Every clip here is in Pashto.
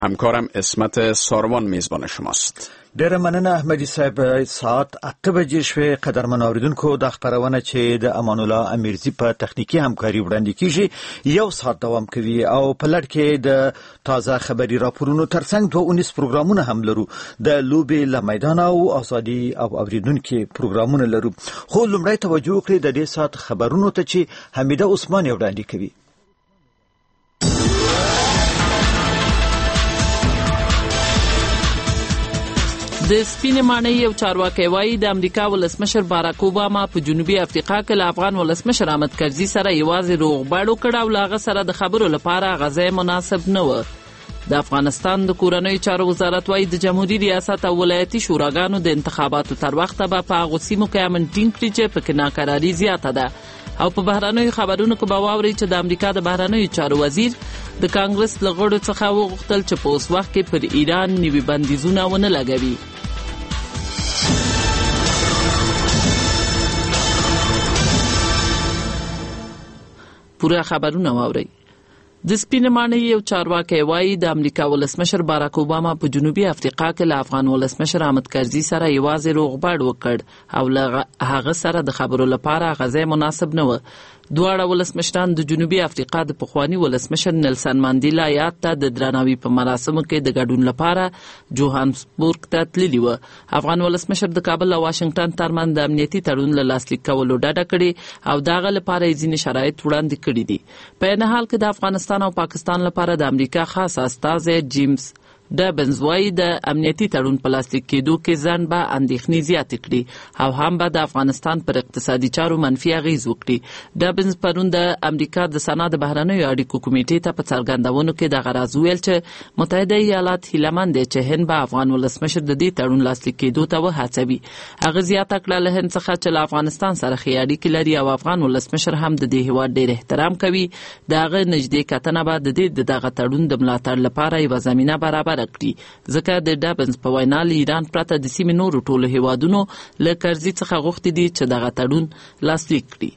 همکارم اسمت ساروان میزبان شماست. ډیره مننه احمدی صاحب. ساعت 8 بجې شوې. قدرمن اوریدونکو د خبرونه چې د امان الله امیرزی په تخنیکی همکاري وړاندې کیږي یو ساعت دوام کوي او په لړ کې د تازه خبري راپورونو ترڅنګ 219 پروګرامونه هم لرو. د لوبې له میدان او ازادي او اوریدونکو پروګرامونه لرو. خو لومړی توجه کړئ د دې ساعت خبرونو ته چې حمیده عثمان وړاندې کوي. د سپینې ماڼۍ یو چارواکي وایي د امریکا ولسمشر باراک اوباما په جنوبي افریقا کې له افغان ولسمشر احمد کرزي سره یوازې روغبړ وکړ او له هغه سره د خبرو لپاره غځای مناسب نه و. د افغانستان د کورنیو چارو وزارت وایي د جمهوریت ریاست او ولایتي شوراګانو د انتخاباتو تر وخته به په هغو سیمو کې امن ټینګ کړي چې پکې ناکراري زیاته ده. او په بهرنیو خبرونو کې به واورئ چې د امریکا د بهرنیو چارو وزیر د کانګرس له غړو څخه وغوښتل چې په اوس وخت کې پر ایران نوي بندیزونه ونه لګوي. پوره خبرونه واورئ. د سپینې ماڼۍ یو چارواکي وایي د امریکا ولسمشر باراک اوباما په جنوبي افریقا کې له افغان ولسمشر احمد کرزي سره یوازې روغبړ وکړ او له هغه سره د خبرو لپاره غځای مناسب نه و. دواړه ولسمشران د جنوبي افریقا د پخواني ولسمشر نیلسن ماندیلا یاد ته د درناوي په مراسمو کې د ګډون لپاره جوهانسبورګ ته تللي و. افغان ولسمشر د کابل او واشنگټن ترمنځ د امنیتي تړون له لاسلیک کولو ډډه کړې او دغه لپاره یې ځینې شرایط وړاندې کړي دي. په عین حال کې د افغانستان او پاکستان لپاره د امریکا خاص استازی جیمز ډبنز وایي د امنیتي تړون په لاسلیک کېدو کې ځنډ به اندېښنې زیاتې کړي او هم به د افغانستان پر اقتصادي چارو منفي اغیز وکړي. ډبنز پرون د امریکا د سنا د بهرنیو اړیکو کمیټې ته په څرګندونو کې دغه راز ویل چې متحده ایالات هیلهمند دي چې هند به افغان ولسمشر د دې تړون لاسلیک کېدو ته وهڅوي. هغه زیاته کړه له هند څخه چې له افغانستان سره ښې اړیکې لري او افغان ولسمشر هم د دې هېواد ډېر احترام کوي. د هغه نږدې کتنه به د دغه تړون د ملاتړ لپاره یوه زمینه برابره کړي. ځکه د ډبنز په وینا له ایران پرته د سیمې نورو ټولو هیوادونو له کرزي څخه غوښتي دي چې دغه تړون لاسلیک کړي.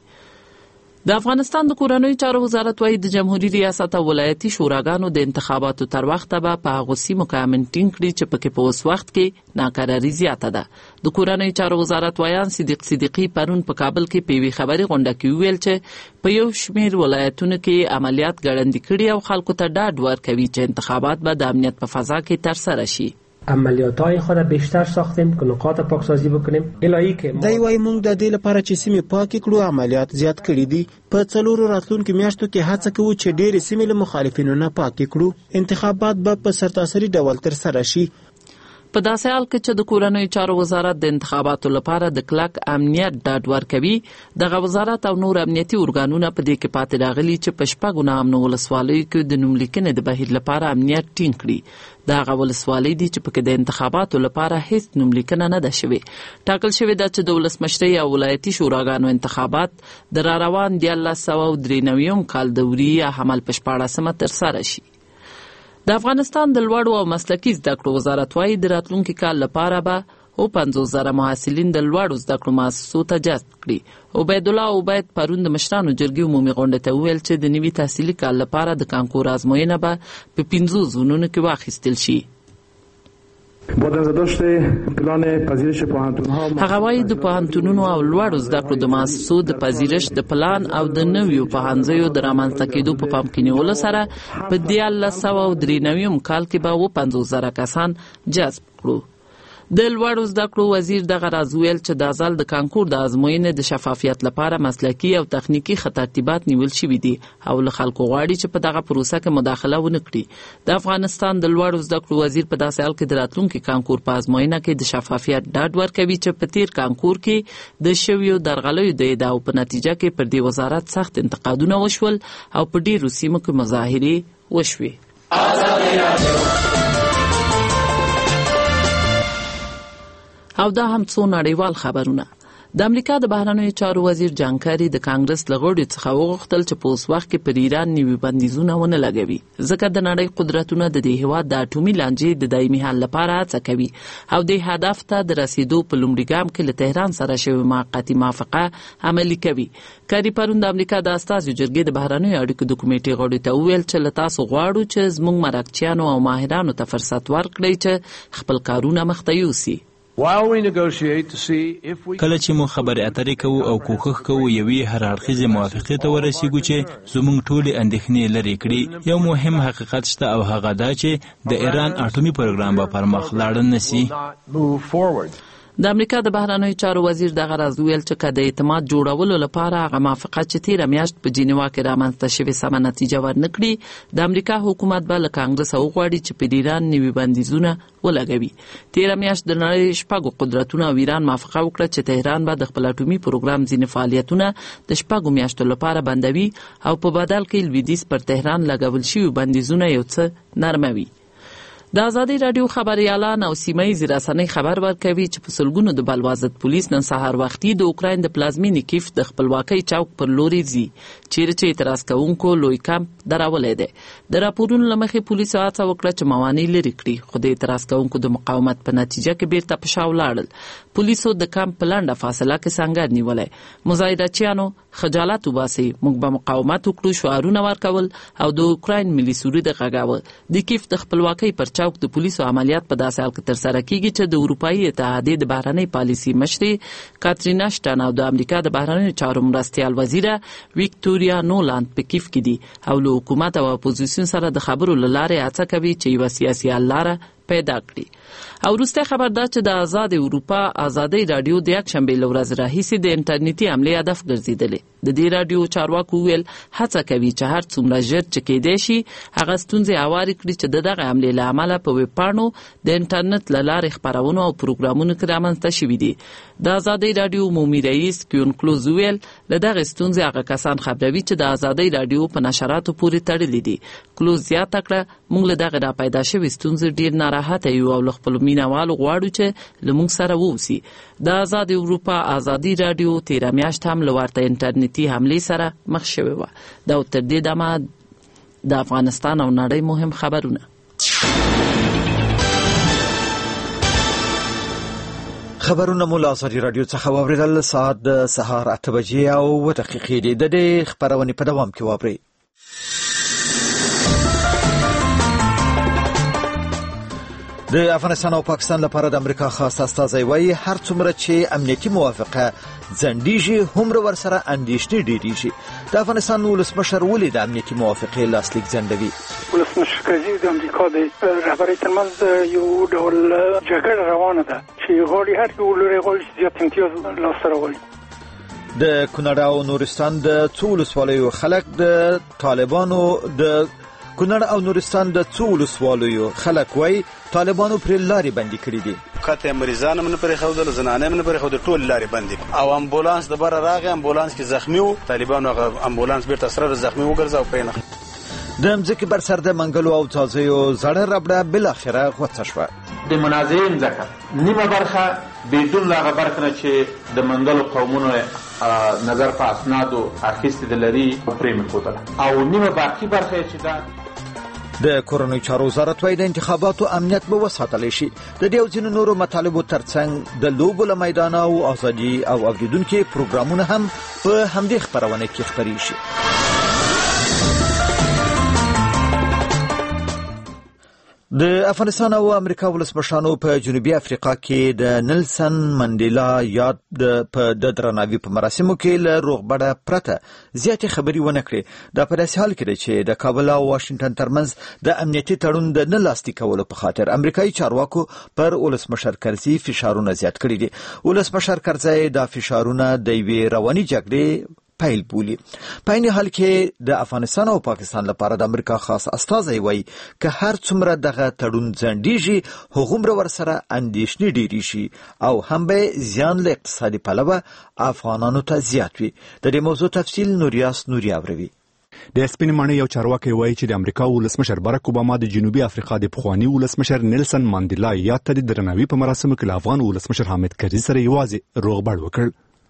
د افغانستان د کورنیو چارو وزارت وایي د جمهوریت ریاست او ولایتي شوراګانو د انتخاباتو تر وخته به په هغو سیمو کې امن ټینګ کړي چې پکې په اوس وخت کې ناکراري زیاته ده. د کورنیو چارو وزارت وایان صدیق صدیقي پرون په کابل کې په یوې خبري غونډه کې وویل چې په یو شمېر ولایتونو کې عملیات ګړندي کړي او خلکو ته ډاډ ورکوي چې انتخابات به د امنیت په فضا کې ترسره شي. عملیات‌های خود بیشتر ساختیم که نقاط پاکسازی بکنیم. الهی که دای وای مونږ د دې لپاره چې سیمې پاکې کړو عملیات زیات کړي دي. په څلورو راتلونکو میاشتو کې هڅه کوو چې ډېرې سیمې له مخالفینو نه پاکې کړو. انتخابات به په سرتاسري ډول ترسره شي. په داسې حال کې چې د کورنیو چارو وزارت د انتخاباتو لپاره د کلک امنیت ډاډ ورکوي، دغه وزارت او نور امنیتي ارګانونه په دې کې پاتې راغلي چې په شپږو ناامنو ولسوالیو کې د نوملیکنې د بهیر لپاره امنیت ټینګ کړي. دا هغه ولسوالۍ دي چې پکې د انتخاباتو لپاره هیڅ نوملیکنه نه ده شوې. ټاکل شوې ده چې د ولسمشرۍ او ولایتي شوراګانو انتخابات د راروان 1993 کال د وریې حمل په 14 ترسره شي. د افغانستان د لوړو او مسلکي زده کړو وزارت وايي د راتلونکي کال لپاره به 50,000 محصلین د لوړو زده کړو مؤسسو ته جذب کړي. عبید الله عبید پرون د مشرانو جرګې عمومي غونډه ته وویل چې د نوي تحصیلي کال لپاره د کانکور ازموینه به په 15 زونونو کې واخیستل شي. هغه وايي د پوهنتونونو او لوړو زده کړو د مؤسسو د پذیرش د پلان او د نویو پوهنځیو د رامنځته کېدو په پام کې نیولو سره په 1993 کال کې به 50,000 کسان جذب کړو. د لوړو زده کړو وزیر دغه راز ویل چې د ځل د کانکور د ازموینې د شفافیت لپاره مسلکي او تخنیکی ترتیبات نیول شوي دي او له خلکو غواړي چې په دغه پروسه کې مداخله ونه کړي. د افغانستان د لوړو زده کړو وزیر په داسې حال کې د راتلونکي کانکور په ازموینه کې د شفافیت ډاډ ورکوي چې په تیر کانکور کې د شویو درغلیو د ادعاو په نتیجه کې پر دې وزارت سخت انتقادونه وشول او په ډیرو سیمو کې مظاهرې وشوې. او دا هم څو نړیوال خبرونه. د امریکا د بهرنیو چارو وزیر جان کری د کانګرس له غړو څخه وغوښتل چې په اوس وخت کې پر ایران نوي بندیزونه ونه لګوي، ځکه د نړۍ قدرتونه د دې هیواد د اټومي لانجې د دایمي حل لپاره هڅه کوي او د هدف ته د رسیدو په لومړي ګام کې له تهران سره شوې موقتي موافقه عملي کوي. کاری پرون د امریکا د استازو جرګې د بهرنیو اړیکو د کمیټې غړو ته وویل چې له تاسو غواړو چې زموږ مرکچیانو او ماهرانو ته فرصت ورکړئ چې خپل کارونه مخته یوسي. کله چې مو خبرې اترې کوو او کوښښ کوو یوې هر اړخیزې موافقې ته ورسیږو چې زموږ ټولې اندېښنې لرې کړي، یو مهم حقیقت شته او هغه دا چې د ایران اټومي پروګرام به پر مخ لاړ نشي. د امریکا د بهرنیو چارو وزیر دغه راز ویل چې که د اعتماد جوړولو لپاره هغه موافقه چې تیره میاشت په جنیوا کې رامنځته شوې سمه نتیجه ورنه کړي، د امریکا حکومت به له کانګرس وغواړي چې پر ایران نوي بندیزونه ولګوي. تیره میاشت د نړۍ شپږو قدرتونو او ایران موافقه وکړه چې تهران به د خپل اټومي پروګرام ځینې فعالیتونه د شپږو میاشتو لپاره بندوي او په بدل کې لویدیځ پر تهران لګول شوي بندیزونه یو څه نرموي. د ازادي رادیو خبريالان او سیمایي رسنۍ خبر ورکوي چې په سلګونو د بلوازت پولیس نن سهار وختي د اوکراین د پلازمینې کیف د خپلواکۍ چوک پر لوري ځي، چیرې چې اعتراض کوونکو لوی کمپ درولې ده. د راپورونو له مخې پولیسو هڅه وکړه چې موانع لرې کړي، خو د اعتراض کوونکو د مقاومت په نتیجه کې بیرته په شا ولاړل. پولیسو د کمپ په لنډه فاصله کې سنګر نیولی. مظاهرچیانو خجالت وباسي، موږ به مقاومت وکړو شعارونه ورکول او د اوکراین ملي سرود غږاوه. د کیف د خپلواکۍ پر چوک د پولیسو عملیات په داسې حال کې ترسره کیږي چې د اروپایي اتحادیې د بهرنۍ پالیسي مشرې کاترین اشټن او د امریکا د بهرنیو چارو مرستیال وزیره ویکټوریا نولاند په کیف کې دي او له حکومت او اپوزیسیون سره د خبرو له لارې هڅه کوي چې یوه سیاسي حل لاره پیدا کړي. او وروسته خبر ده چې د آزاد اروپا ازادي رادیو د یکشنبې له ورځې راهیسې د انټرنیټي حملې هدف ګرځېدلې. د دې رادیو چارواکو ویل هڅه کوي چې هر څومره ژر چې کېدای شي هغه ستونزې هوارې کړي چې دغه حملې له امله په ویبپاڼو د انټرنیټ له لارې خپرونو او پروګرامونو کې رامنځته شوي دي. د ازادي رادیو عمومي رئیس کیون کلوز ویل له دغه ستونزې هغه کسان خبروي چې د ازادي رادیو په نشراتو پورې تړلي دي. کلوز زیاته کړه موږ له دغه راپیدا شوې ستونزې ډېر ناراحته یو او له خپلو مینوالو غواړو چې له موږ سره واوسي. د آزاد اروپا ازادي رادیو تیره میاشت هم له ورته انټرنیټي حملې سره مخ شوې وه. دا تر دې دمه د افغانستان او نړۍ مهم خبرونه. خبرونه مو له ازادي رادیو څخه واورېدل. ساعت د سهار 8 بجې او 7 دقیقې دي. د دې خبرونې په دوام کې واورئ. د افغانستان او پاکستان لپاره د امریکا خاص استازی وایي هر څومره چې امنیتي موافقه ځنډیږي هومره ورسره اندېښنې ډېریږي. د افغانستان ولسمشر ولې د امنیتي موافقې لاسلیک ځنډوي؟ ولسمشر کرزي د امریکا د رهبرۍ ترمنځ یو ډول جګړه روانه ده چې غواړي هر یو لوري غواړي چې زیات امتیاز لاسته راوړي. د کونړ او نورستان د څو ولسوالیو خلک د طالبانو د کونړ او نورستان د څو ولسوالیو خلک وایي طالبانو پر لارې بندي کړي دي. کته مریضان من پرې خودل زنانه من پرې خود ټول لارې بندي او امبولانس د بره راغی، امبولانس کې زخمی وو، طالبانو هغه امبولانس بیرته سره زخمی وګرځاو پینه. د مځکې بر سر د منګلو او ځاځیو زړه ربړه بل اخره غوڅه شوه. د منازعې ځکه نیمه برخه بدون لاغه برخه چې د منګلو قومونو نظر په اسنادو اخیستې د لري پرېم کوله او نیمه باقی برخه چې دا د کورونی چارو وزارت وايي د انتخاباتو امنیت به وساتل شي. د دې او ځینو نورو مطالبو ترڅنګ د لوبو له میدان او ازادي او اوریدونکو پروګرامونه هم په همدې خبرونه کې خبري شي. د افغانستان او امریکا ولسمشرانو په جنوبي افریقا کې د نیلسن منډیلا یاد د درناوي په مراسمو کې له روغبړه پرته زیاتې خبري ونه کړې. دا په داسې حال کې ده چې د کابل او واشنگټن ترمنځ د امنیتي تړون د نه لاسلیک کولو په خاطر امریکایي چارواکو پر ولسمشر کرزي فشارونه زیات کړي دي. ولسمشر کرزي دا فشارونه د یوې رواني جګړې پیل بولی. په این حال کې د افغانستان او پاکستان لپاره د امریکا خاص استازی وایي که هر څومره دغه تړون ځنډیږي هغومره ورسره اندېښنې ډېرې شي او هم به زیان له اقتصادي پلوه افغانانو ته زیات وي. د دې موضوع تفصیل نوریاس نوري اوروي. د سپین ماڼۍ یو چارواکي وایي چې د امریکا ولسمشر باراک اوباما د جنوبي افریقا د پخوانی ولسمشر نیلسن منډیلا یاد ته د درناوي په مراسمو کې له افغان ولسمشر حامد کرزي سره یوازې روغبړ وکړ.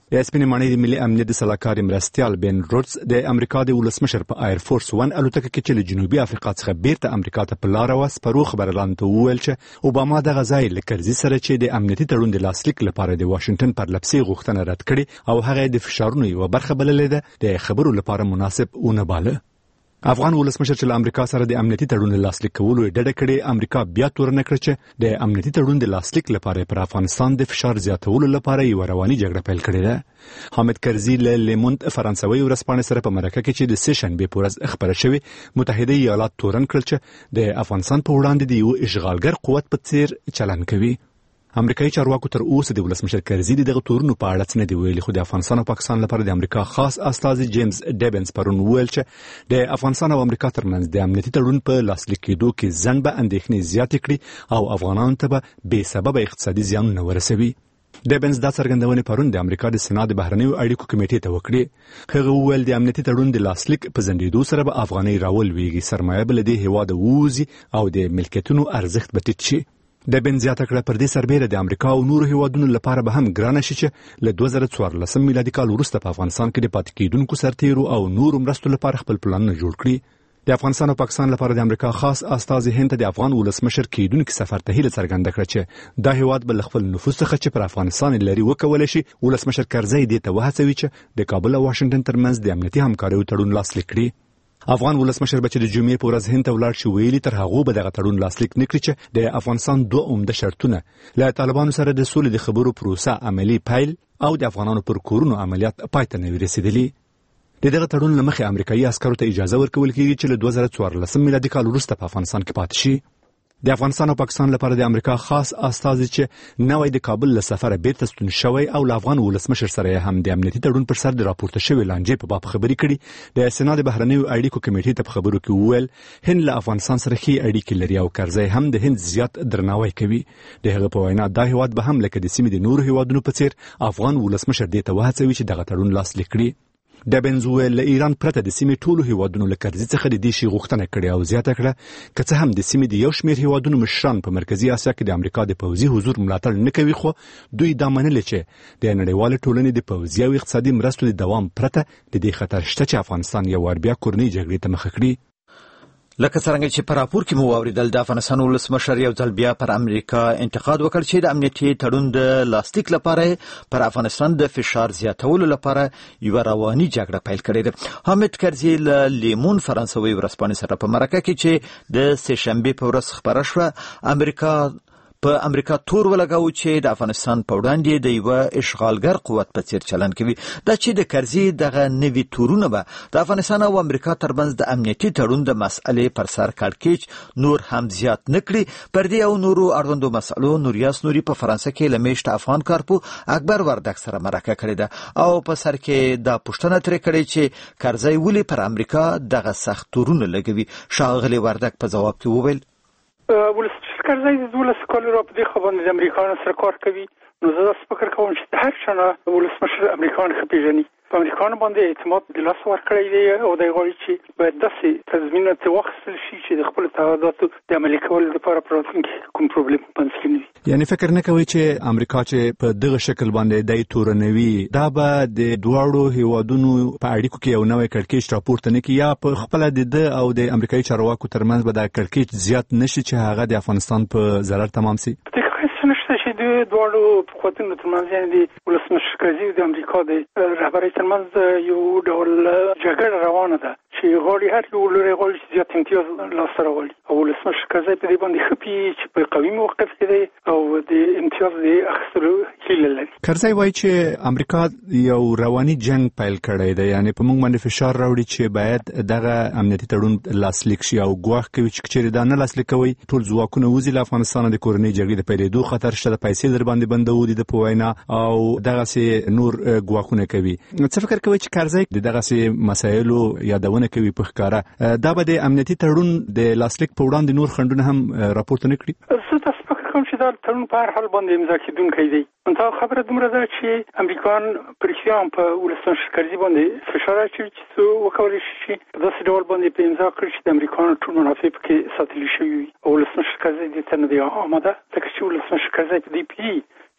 سپینې ماڼۍ د ملي امنیت د سلاکار مرستیال بن روډز د امریکا د ولسمشر په ایر فورس 1 الوتکه کې چې له جنوبي افریقا څخه بیرته امریکا ته په لار واس پرو خبرلاند ته وویل چې اوباما دغه ځای له کرزي سره چې د امنیتي تړون د لاسلیک لپاره د واشنگټن پر لپسې غوښتنه رد کړي او هغه د فشارونو یو برخه بللې ده د خبرو لپاره مناسب ونه باله. افغان ولسمشر چې له امریکا سره د امنیتي تړون لاسلیک کولو ډډه کړې، امریکا بیا تورنه کړ چې د امنیتي تړون د لاسلیک لپاره پر افغانستان د فشار زیاتولو لپاره یو رواني جګړه پیل کړې ده. حامد کرزي له لیموند فرانسوي ورځپاڼې سره په مرکه کې چې د سیشن به پورز خبره شوی متحده ایالات تورن کړل چې د افغانستان په وړاندې د یو اشغالګر قوت په څیر چلن کوي. امریکایي چارواکو تر اوسه د ولسمشر کرزي دغه تورونو په اړه څه نه دی ویلي، خو د افغانستان او پاکستان لپاره د امریکا خاص استازي جیمز ډیبنز پرون ویل چې د افغانستان او امریکا ترمنځ د امنیتي تړون په لاسلیک کېدو کې ځنډ به اندېښنې زیاتې کړي او افغانانو ته به بې سببه اقتصادي زیانونه ورسوي. ډیبنز دا څرګندونې پرون د امریکا د سنا د بهرنیو اړیکو کمیټې ته وکړې. هغه وویل د امنیتي تړون د لاسلیک په ځنډېدو سره به افغانۍ راولویږي، سرمایه به له دې هېواده ووځي او د ملکیتونو ارزښت به ټیټ شي. د بن زیاته کړه پر دې سربېره د امریکا او نورو هیوادونو لپاره به هم ګرانه شي چې له 2014 میلادي کال وروسته په افغانستان کې د پاتې کېدونکو سرتیرو او نورو مرستو لپاره خپل پلانونه جوړ کړي. د افغانستان او پاکستان لپاره د امریکا خاص استازي هند ته د افغان ولسمشر کېدونکو سفر ته هیله څرګنده کړه چې دا هیواد به خپل نفوذ څخه چې پر افغانستان لري وکولای شي. ولسمشر کرزي دې ته وهڅوي چې د کابل او واشنگټن ترمنځ د امنیتي همکاریو تړون لاسلیک کړي. افغان ولسمشر به چې د جمعې په ورځ هند ته ولاړ شي ویلي تر هغه به دغه تړون لاسلیک نکړي چې د افغانستان دوه عمده شرطونه له طالبانو سره د سولې د خبرو پروسه عملی پیل او د افغانانو پر کورونو عملیات پای ته نه رسیدلي. دغه تړون لمخې امریکایي عسکرو ته اجازه ورکول کېږي چې له 2014 میلادي کال وروسته په افغانستان کې پاتې شي. د افغانستان او پاکستان لپاره د امریکا خاص استازي چې نوې د کابل له سفره بیرته ستون شوی او له افغان ولسمشر سره هم د امنیتي تړون پر سر د راپورته شوی لانجې په باب خبرې کړي. د سنا د بهرنیو اړیکو کمیټې ته په خبرو کې وویل هند له افغانستان سره ښې اړیکې لري او کرزي هم د هند زیات درناوی کوي. د هغه په وینا دا هیواد به هم لکه د سیمې د نورو هیوادونو په څیر افغان ولسمشر دې ته وهڅوي چې دغه تړون لاسلیک کړي. ډیبنز ویل له ایران پرته د سیمې ټولو هیوادونو له کرزي څخه د دې شی غوښتنه کړې او زیاته کړه که څه هم د سیمې د یو شمېر هیوادونو مشران په مرکزی اسیا کې د امریکا د پوځي حضور ملاتړ نه کوي، خو دوی دا منل چې د نړیوال ټولنې د پوځي او اقتصادي مرستو د دوام پرته د دې خطر شته چې افغانستان یو ور بیا کورنۍ جګړې ته مخه کړي. لکه څنګه چې په راپور کې مو واوریدل د افغانستان ولسمشر یو ځل بیا پر امریکا انتقاد وکړ چې د امنیتي تړون د لاسلیک لپاره پر افغانستان د فشار زیاتولو لپاره یو رواني جګړه پیل کړې ده. حامد کرزي له لیمون فرانسوي ورځپاڼې سره په مرکه کې چې د سهشنبه په ورځ خبره شوه په امریکا تور ولګاو چې د افغانستان په وړاندې د یو اشغالګر قوت په څیر چلن کوي. دا چې د کرزي دغه نوي تورونه به د افغانستان او امریکا ترمنځ د امنیتي تړون د مسئلې پر سر کړکېچ نور هم زیات نکړي. پر دې او نورو اړوندو مسئلو نوریاس نوري په فرانسه کې لمیشت افغان کارپو اکبر وردک سره مرکه کړې ده او په سر کې دا پوښتنه ترې کړې چې کرزي ولې پر امریکا دغه سخت تورونه لګوي. ښاغلی وردک په ځواب کې وویل ولسمشر کرزي د 12 کالو را په دې خبره د امریکایانو سره کار کوي. نو زه فکر کوم چې هر چا ولسمشر امریکایان ښه پیژني. په امریکایانو باندې اعتماد د لاس ورکړی دی او د غواړي چې باید داسې تضمینات واخیستل شي چې د خپل تعهداتو د عملي کولو لپاره په راتلونکي کوم پروبلم باندې نه وي. یعنی فکر نه کوي چې امریکا چې په دغه شکل باندې د تورنوي دا به د دواړو هیوادونو په اړیکو کې یو نوې کړکېچ راپورته نه کړي یا په خپل د او د امریکایي چارواکو ترمنځ به دا کړکېچ زیات نشي چې هغه د افغانستان په ضرر تمام شي. نشته چې د دواړو قوتونو ترمنځ یعنې د ولسمشر کرزي د امریکا د رهبرۍ ترمنځ یو ډول جګړه روانه ده چې غواړي هر یو لوري غواړي چې زیات امتیاز لاسته راوړي او ولسمشر کرزي په دې باندې ښه پوهېږي چې په قوي موقف کې دی او د امتیاز د اخیستلو هیله لري. کرزي وایي چې امریکا یو رواني جنگ پیل کړی دی، یعنې په موږ باندې فشار راوړي چې باید دغه امنیتي تړون لاسلیک شي او ګواښ کوي چې چېرې دا نه لاسلیک کوي ټول ځواکونه وځي له افغانستان د کورنۍ جګړې د پیلېدو خطر شته، د پیسې در باندې بندو دي د په وینا او دغسې نور ګواښونه کوي. څه فکر کوي چې کرزي د دغسې مسایلو یادونه کوي په ښکاره دا به د امنیتي تړون د لاسلیک په وړاندې نور خنډونه هم راپورته نه کړي؟ زه داسې فکر کوم چې دا تړون په هر حال باندې امضا کېدونکی دی. منتها خبره دومره ده چې امریکایان په رښتیا هم په ولسمشر کرزي باندې فشار اچوي چې څه وکولی شي چې په داسې ډول باندې په امضا کړي چې د امریکایانو ټول منافع پکې ساتل شوي وي او ولسمشر کرزي دې ته نه دی آماده ځکه چې ولسمشر کرزي په دې پوهېږي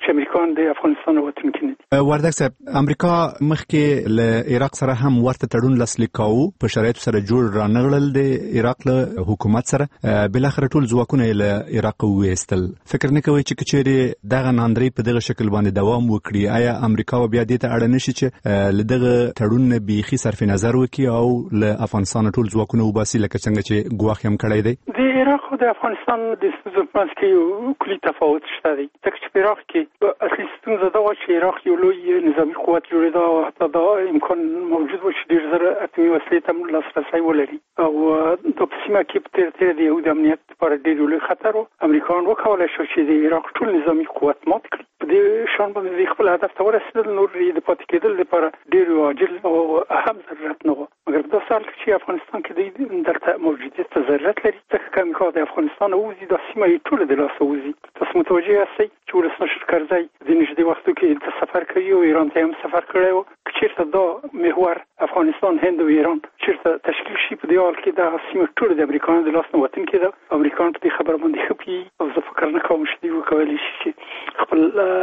چې امریکایان د افغانستان وطنکي نه دي. وردګ صاحب، امریکا مخکې له عراق سره هم ورته تړون لاسلیک کاوه، په شرایطو سره جوړ رانغړل د عراق له حکومت سره، بل اخر ټول ځواکونه له عراق وېستل. فکر نه کوي چې کچېرې دغه ناندري په دغه شکل باندې دوام وکړي؟ آیا امریکا بیا دې ته اړ نشي چې له دغه تړون نه بیخي صرف نظر وکړي او له افغانستان ټول ځواکونه وباسي لکه څنګه چې ګواښ هم کړی دی؟ د عراق او د افغانستان د ستونزو په منځ کې یو کلي تفاوت شته دی، ځکه چې په عراق کې اصلي ستونزه دا وه چې عراق یو لوی نظامي قوت جوړېده او حتی دا امکان موجود و چې ډېر زر اتمي وسلې ته لاسرسی ولري او دا په سیمه کې په تېره د یهود امنیت لپاره ډېر لوی خطر و. امریکایان وکولی شو چې د عراق ټول نظامي قوت مات کړي. په دې شان باندې خپل هدف ته ورسېدل، نور د پاتې کېدل لپاره ډېر عاجل او اهم ضرورت نه و. مګر په داسې حال کې چې افغانستان کې دلته موجودیت ته ضرورت لري، ځکه که امریکا د افغانستان ووځي دا سیمه یې ټوله د لاسه وځي. تاسو متوجه یاستئ چې ولسمشر کرزی د نږدې وختو کې دلته سفر کوي او ایران ته هم سفر کړی و. که چېرته دا محور افغانستان، هند او ایران چېرته تشکیل شي، په دې حال کې دغه سیمه ټوله د امریکایانو د لاس نه وطن کې ده. امریکایان په دې خبره باندې ښه پوهېږي او زه فکر نه کوم چې دوی وکولی شي چې خپل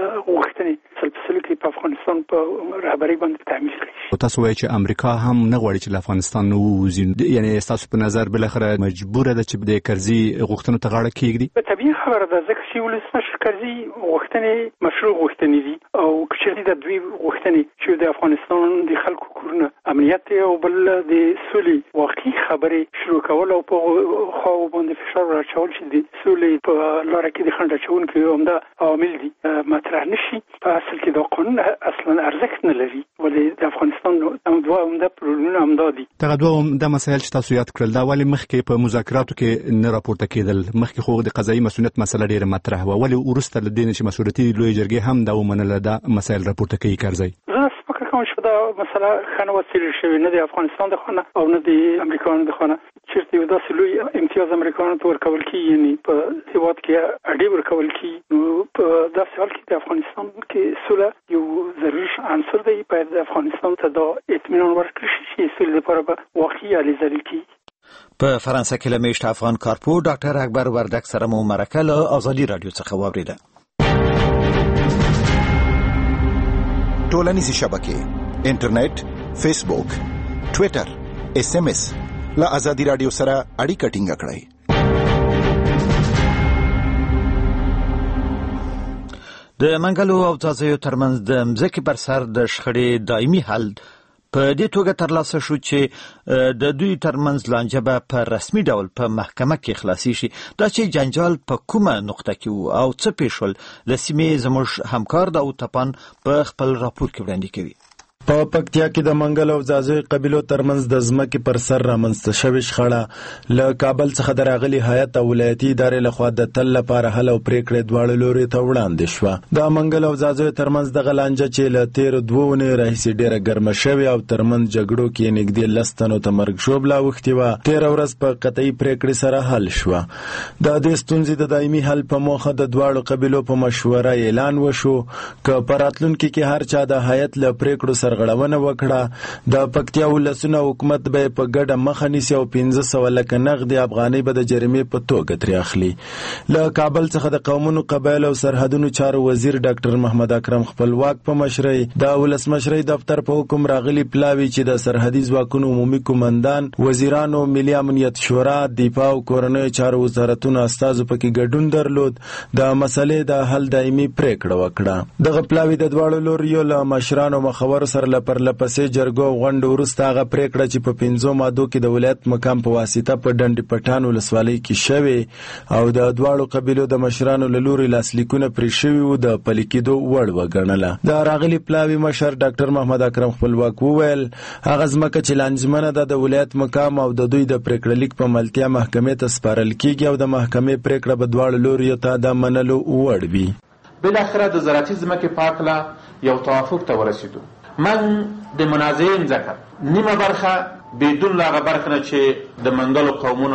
غوښتنې سل په سلو کې په افغانستان په رهبرۍ باندې تعمیل کړي. تاسو وایئ چې امریکا هم نه غواړي چې له افغانستان نه ووځي، یعنې ستاسو په نظر بالاخره مجبوره ده چې د کرزي غوښتنو ته غاړه کېږدي؟ په طبیعي خبره ده، ځکه چې ولسمشر کرزي غوښتنې مشروع غوښتنې دي او که چېرې د دوی غوښتنې چې د افغانستان د خلکو کورونه امنیت او بل د سولې واقعي خبرې شروع کول او په خواو باندې فشار راچول چې د سولې په لاره کې د خنډ اچونکي همدا عوامل دي مطرح نشي. په اصل کې دا قانون اصلا ارزښت نه لري، ولې د افغانستان دوه عمده پرابلمونه همدا دي. دغه دوه عمده مسایل چې تاسو یاد کړل دا ولې مخکې په مذاکراتو کې نه راپورته کېدل؟ مخکې خو د قضایي مسؤلیت مسله ډېره مطرح وه، ولې وروسته له دې نه چې مسؤلیتي لویې جرګې هم دا ومنله دا مسایل راپورته کوي کرزی؟ زه فکر کوم چې دا مسله ښه نه وڅېړل شوې، نه د افغانستان د خوا او نه د امریکایانو د خوا نه. چېرته یو داسې لوی امتیاز امریکایانو ته ورکول کېږي، یعنې په هېواد کې اډې ورکول کېږي، نو په داسې حال کې د افغانستان کې سوله یو ضروري عنصر دی. باید د افغانستان ته دا اطمینان ورکړل شي چې سولې لپاره به واقعي هلې ځلې کېږي. په فرانسه کې له میشت افغان کارپو ډاکټر اکبر وردګ سره مو مرکه له ازادي راډیو څخه واورېده. ټولنیزې شبکې، انټرنیټ، فیسبوک، ټویټر، SMS له ازادي راډیو سره اړیکه ټینګه کړئ. د منګلو او ځاځیو ترمنځ د مځکې پر سر د شخړې دایمي حل په دې توګه ترلاسه شو چې د دوی ترمنځ لانجه به په رسمي ډول په محکمه کې خلاصي شي. دا چې جنجال په کومه نقطه کې وو او څه پیښ شول، له سیمې زموږ همکار داود تپان په خپل راپور کې وړاندې کوي. په پکتیا کې د منګل او ځاځي قبیلو ترمنځ د ځمکې پر سر رامنځته شوې شخړه له کابل څخه د راغلي هیئت او ولایتي ادارې لخوا د تل لپاره حل او پریکړې دواړو لوري ته وړاندې شوه. د منګل او ځاځي ترمنځ دغه لانجه چې له تېرو 2 اونیو راهیسې ډېره ګرمه شوې او ترمنځ جګړو کې نږدې 10 تنو ته مرګ ژوبله اوښتې وه، تېره ورځ په قطعي پریکړې سره حل شوه. د دې ستونزې د دایمي حل په موخه د دواړو قبیلو په مشوره اعلان وشو که په راتلونکي کې هر چا د هیئت له پریکړو سرغړونه وکړه د پکتیا ولسونه حکومت به په ګډه مخه نیسي او 1500 لکه نغدي افغانۍ به د جریمې په توګه ترې اخلي. له کابل څخه د قومونو، قبایلو او سرحدونو چارو وزیر ډاکټر محمد اکرم خپلواک په مشرۍ د ولسمشرۍ دفتر په حکم راغلي پلاوي چې د سرحدي ځواکونو عمومي قومندان، وزیرانو، ملي امنیت شورا، دفاع او کورنیو چارو وزارتونو استازو پکې ګډون درلود، د مسلې د حل دایمي پریکړه وکړه. دغه پلاوي د دواړو لوریو له مشرانو مخور سره لپسې جرګو غونډه وروسته هغه پریکړه چې په 5 مادو کې د ولایت مقام په واسطه په ډنډ پټان ولسوالۍ کې شوې او د دواړو قبیلو د مشرانو له لوري لاسلیکونه پرې شوي وو د پلي کېدو وړ وګڼله. د راغلي پلاوي مشر ډاکټر محمد اکرم خپلواک وویل هغه ځمکه چې لانجمنه ده د ولایت مقام او د دوی د پریکړه لیک په ملتیا محکمې ته سپارل کېږي او د محکمې پریکړه به دواړو لوریو ته د منلو وړ وي. بالاخره د زراعتي ځمکې په هکله یو توافق ته ورسېدو. من د منازعې مځکه نیمه برخه بدون له هغه برخه نه چې د منګلو قومونو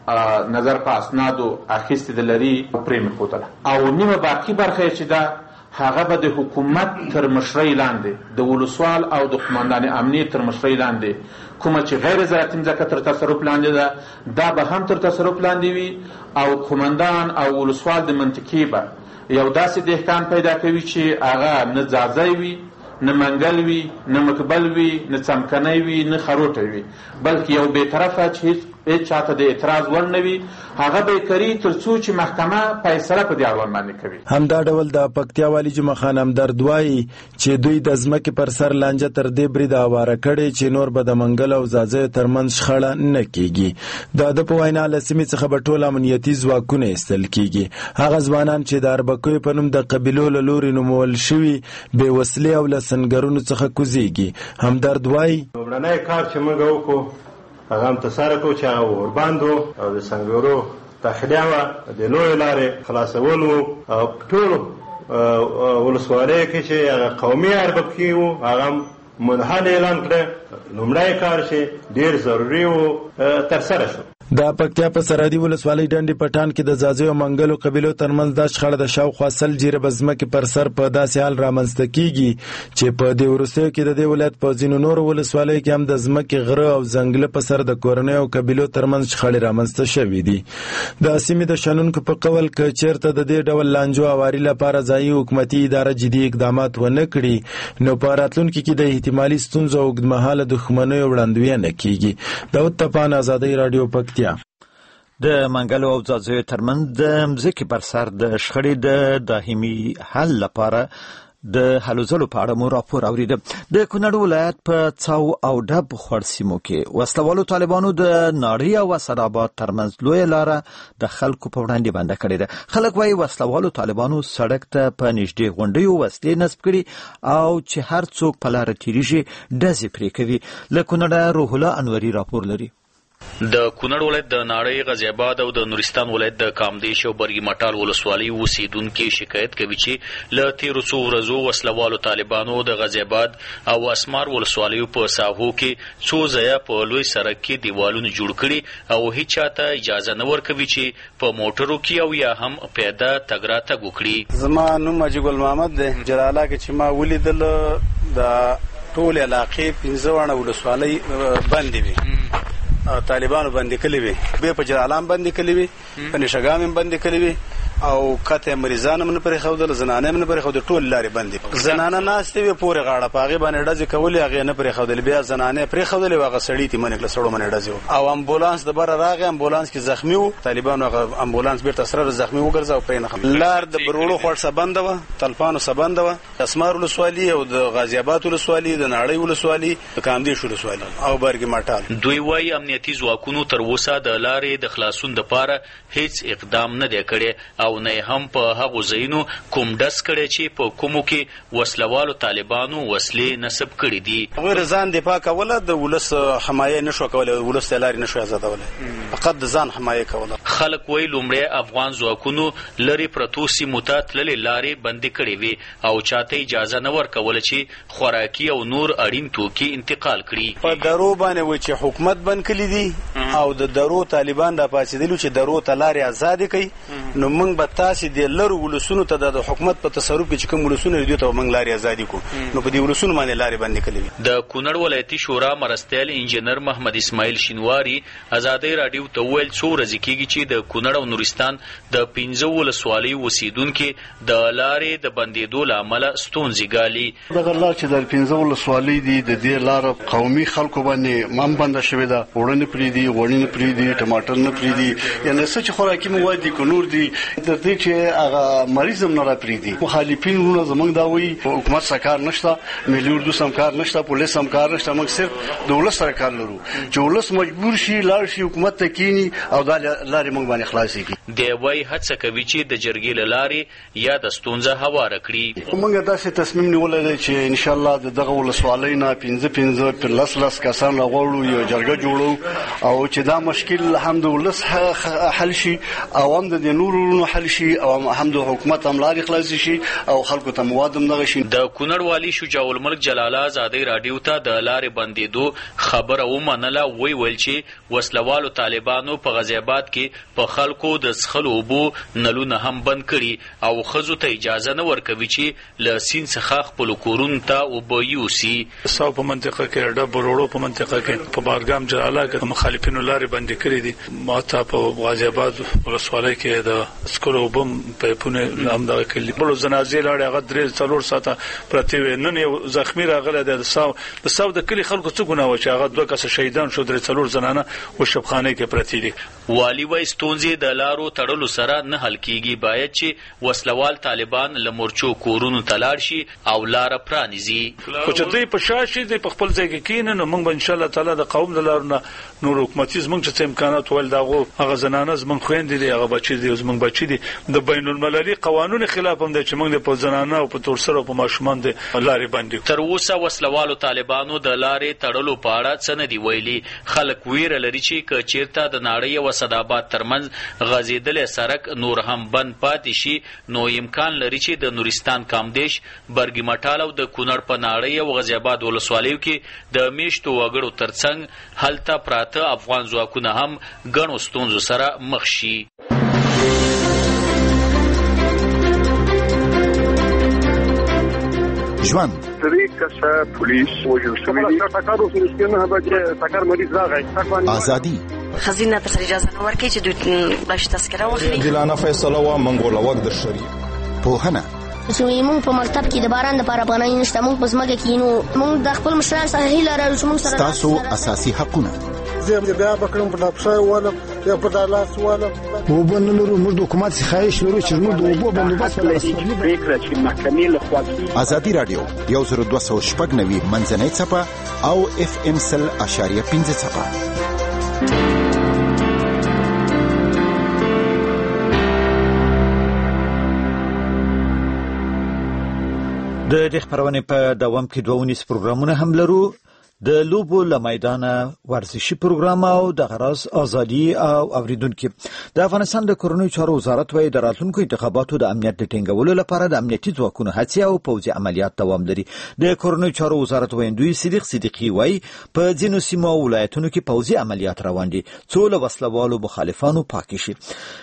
نظر په اسنادو اخیستې د لري پرې مښودله او نیمه باقي برخه چې ده هغه به د حکومت تر مشرۍ لاندې د ولسوال او د قومندان امنیت تر مشرۍ لاندې کومه چې غیر زراعتي مځکه تر تصرف لاندې ده دا به هم تر تصرف لاندې وي او قومندان او ولسوال د منطقې به یو داسې دهقان پیدا کوي چې هغه نه ځاځی وي، نه منګل وي، نه مقبل وي، نه څمکنی وي، نه خروټی وي، بلکې یو بېطرفه چې هیڅ چاته د اعتراض وړ نه وي، هغه به یې کوي تر څو چې محکمه فیصله په دې اړوند باندې کوي. همدا ډول د پکتیا والی جمعه خان همدرد وایي چې دوی د ځمکې پر سر لانجه تر دې بریده هواره کړې چې نور به د منګل او ځاځیو ترمنځ شخړه نه کیږي. د ده په وینا له سیمې څخه به ټول امنیتي ځواکونه ایستل کیږي. هغه ځوانان چې د اربکیو په نوم د قبیلو له لوري نومول شوي بې وسلې او له سنګرونو څخه کوزیږي. همدرد وایي لومړنی کار چې موږ وکړو هغه هم ترسره کړو چې هغه ورباندو او د سنګرو تخلیه وه، د لویې لارې خلاصول وو او ټولو ولسوالیو کې چې هغه قومي اربکي وو هغه هم منحل اعلان کړه. لومړی کار چې ډېر ضروري وو ترسره شو. د پکتیا په سرحدي ولسوالۍ ډنډې پټان کې د ځاځیو منګلو قبیلو ترمنځ دا شخړه د شاوخوا 100 جریبه ځمکې پر سر په داسې حال رامنځته کیږي چې په دې وروستیو کې د دې ولایت په ځینو نورو ولسوالیو کې هم د ځمکې غره او ځنګله په سر د کورنیو قبیلو ترمنځ شخړې رامنځته شوې دي. د سیمې د شنونکو په قول که چیرته د دې ډول لانجو هواري لپاره ځایي حکومتي اداره جدي اقدامات ونه کړي نو په راتلونکي کې د احتمالي ستونزو او اوږدمهاله دښمنیو وړاندوینه کیږي. داود طپان، آزادۍ راډیو، پکتیا. د منګلو او ځاځیو ترمنځ د مځکې پر سر د شخړې د دایمي حل لپاره د هلو ځلو په اړه مو راپور اورېده. د کونړ ولایت په څاو او ډب خوړ سیمو کې وسلوالو طالبانو د ناړۍ او اسداباد ترمنځ لویه لاره د خلکو په وړاندې بنده کړې ده. خلک وایي وسلوالو طالبانو سړک ته په نږدې غونډیو وسلې نصب کړي او چې هر څوک په لاره تېرېږي ډزې پرې کوي. له کونړه روح الله انوري راپور لري. د کونړ ولایت د ناړۍ، غازی آباد او د نورستان ولایت د کامدیش او برګي مټال ولسوالۍ اوسیدونکي شکایت کوي چې له تیرو څو ورځو وسلوالو طالبانو د غازی آباد او اسمار ولسوالیو په ساحو کې څو ځایه په لوی سړک کې دیوالونه جوړ کړي او هیڅ چاته اجازه نه ورکوي چې په موټرو کې او یا هم پیاده تګ راتګ وکړي. زما نوم حاجي ګل محمد دی. جلاله کې چې ما ولیدل د ټول علاقې 15 ولسوالۍ بندې وي، طالبانو باندې کلی وي، به په جلالام باندې کلی وي، په نشګام باندې کلی وي او کته مریضان من پرې خودل، زنانه من پرې خودل، ټول لارې باندې زنانه ناشته وي پورې غاړه پاغي باندې ډزې کولې، هغه نه پرې خودل، بیا زنانه پرې خودل، هغه سړی تی منکله سړو منې ډزې او امبولانس د بره راغی، امبولانس کې زخمی وو، طالبانو هغه امبولانس بیرته سره زخمی وګرځاو پرې نه خم. لار د برولو خور سبند و، تلفانو سبند و، اسمار ولسوالی او د غازی آباد ولسوالی، د ناړۍ ولسوالی، د کامدیش ولسوالی او برګي مټال. دوی وايي امنیتي ځواکونو تر اوسه د لارې د خلاصون لپاره هیڅ اقدام نه دی کړی او نه هم په هغو ځایونو کوم ډز کړی چې په کومو کې وسلوالو طالبانو وسلې نصب کړي دي. غیر ځان دفاع کوله، د ولس حمایه نشو کوله، ولس د لارې نشو آزادوله، فقط د ځان حمایه کوله. خلک وایي لومړی افغان ځواکونو لرې پرتو سیمو ته تللې لارې بندې کړې وې او چاته اجازه نه ورکوله چې خوراکي او نور اړین توکي انتقال کړي. په درو باندې وایي چې حکومت بند کړي دي او د درو طالبان را پاسېدلو چې درو ته لارې آزاد کړي، نو موږ به تاسې د لرو ولسونو ته د حکومت په تصرف کې چې کوم ولسونه دي ته موږ لارې آزادي کو، نو په دې ولسونو باندې لارې بندې کړې. د کونړ ولایتي شورا مرستیال انجینر محمد اسماعیل شینواری آزادۍ راډیو ته وویل څو ورځې کېږي چې د کونړ او نورستان د 15 ولسوالیو اوسیدونکي د لارې د بندېدو له امله ستونزې ګالي. دغه لار چې د 15 ولسوالۍ دي د دې لار قومي خلکو باندې مام بنده شوې ده، وړنه پرې دي، وړنه پرې دي، ټماټر نه پرې دي، یعنی څه چې خوراکي مواد دي کو نور دي د دې چې هغه مریضم نه را پرې دي. مخالفین ورونه زمونږ دا وایي حکومت سره کار نشته، ملي اردو سم کار نشته، پولیس هم کار نشته، موږ صرف د ولس سره کار لرو چې ولس مجبور شي لاړ شي حکومت ته کینی او دا لارې موږ باندې خلاصې کړي. دی وایي هڅه کوي چې د جرګې له لارې یا د ستونزه هواره کړي. موږ داسې تصمیم نیولی دی چې ان شاء الله دغه ولسوالۍ نه 15 کسان راغواړو، یو جرګه جوړو او چې دا مشکل هم د ولس حل شي او هم د نورو حل شي او هم د حکومت هم لارې خلاص شي او خلکو ته مواد هم دغه شي. د کونړ والی شجاع الملک جلاله آزادۍ راډیو ته د لارې بندېدو خبره ومنله، ویل چې وسلوالو طالبانو په غازی آباد کې په خلکو د څښلو اوبو نلونه هم بند کړي او ښځو ته اجازه نه ورکوي چې له سیند څخه خپلو کورونو ته اوبه یوسي. ساو په منطقه کې ډبر وړو په منطقه کې په بارګام جلاله کې مخالفینو لارې بندې کړې دي. ماته په غازی آباد ولسوالۍ کې د څښلو اوبو پایپونه هم دغه کړي. بلو جنازې لاړې هغه 3-4 ساعته پرته وي. نن یو زخمي راغلی د ساو د کلي خلکو څه ګناه و چې هغه 2 کسه شهیدان شو 3-4 زنانه و شبخانه کې پرتی دي. والي وایي ستونزې د لارو تړلو سره نه حل کیږي. باید چې وسلوال طالبان له مورچو کورونو ته لاړ شي او لاره پرانیزي. خو چې دوی په شا شي دوی په خپل ځای کې کینې نو موږ به انشاءالله تعالی د قوم د لارو نه نور حکومتي زموږ چې امکانات ول دغه هغه زنانه زموږ خويندې دي هغه بچي دي زموږ بچي دي د بین المللي قوانینو خلاف هم دي چې موږ په زنانه او په تور سره او په ماشومان دي لارې باندې. تر اوسه وسلوالو طالبانو د لارې تړلو په اړه څه نه دی ویلي. خلک ویره لري چې که چیرته د ناړۍ او اسداباد ترمنځ غځېدلی سړک نور هم بند پاتې شي نو امکان لري چې د نورستان کامدیش برګي مټال او د کونړ په ناړۍ او غازی آباد ولسوالیو کې د میشتو وګړو ترڅنګ هلته پراته افغان ځواکونه هم ګڼو ستونزو سره مخ شي. ژوند ازادي خزینه تر اجازه نه ورکړي چې دوی باش تذکره واخلي. عادلانه فیصله وا منګول وګ د شری پوهنه موږ په مکتب کې د باران لپاره پناه نشته. موږ په ځمکه کې نو موږ د خپل مشران سره هیله لرو چې موږ سره تاسو اساسي حقونه زه بیا بکړم په لاپښه والا یا په دالاس والا وبنلرو موږ د حکومت څخه خواهش لرو چې موږ د اوبو بندوبست وکړو چې محکمې له خوا ازادي رادیو 10290 منځنۍ صفه او FM 100.5 صفه. د خبرونه په دوام کې 2 پروګرامونه هم لرو. د لوبو لمایدانه ورزشي پروګرام او د غراس ازادي او اوریدونکو. د افغانستان د کورونو چارو وزارت وايي د راتلونکو انتخاباتو د امنیت د ټینګولو لپاره د امنیتي ځواکونو هڅې او پوځي عملیات دوام لري. د کورونو چارو وزارت ویندوی صدیق صدیقی وايي په ځینو سیمو او ولایتونو کې پوځي عملیات روان دي څو له وسلوالو مخالفانو پاک شي.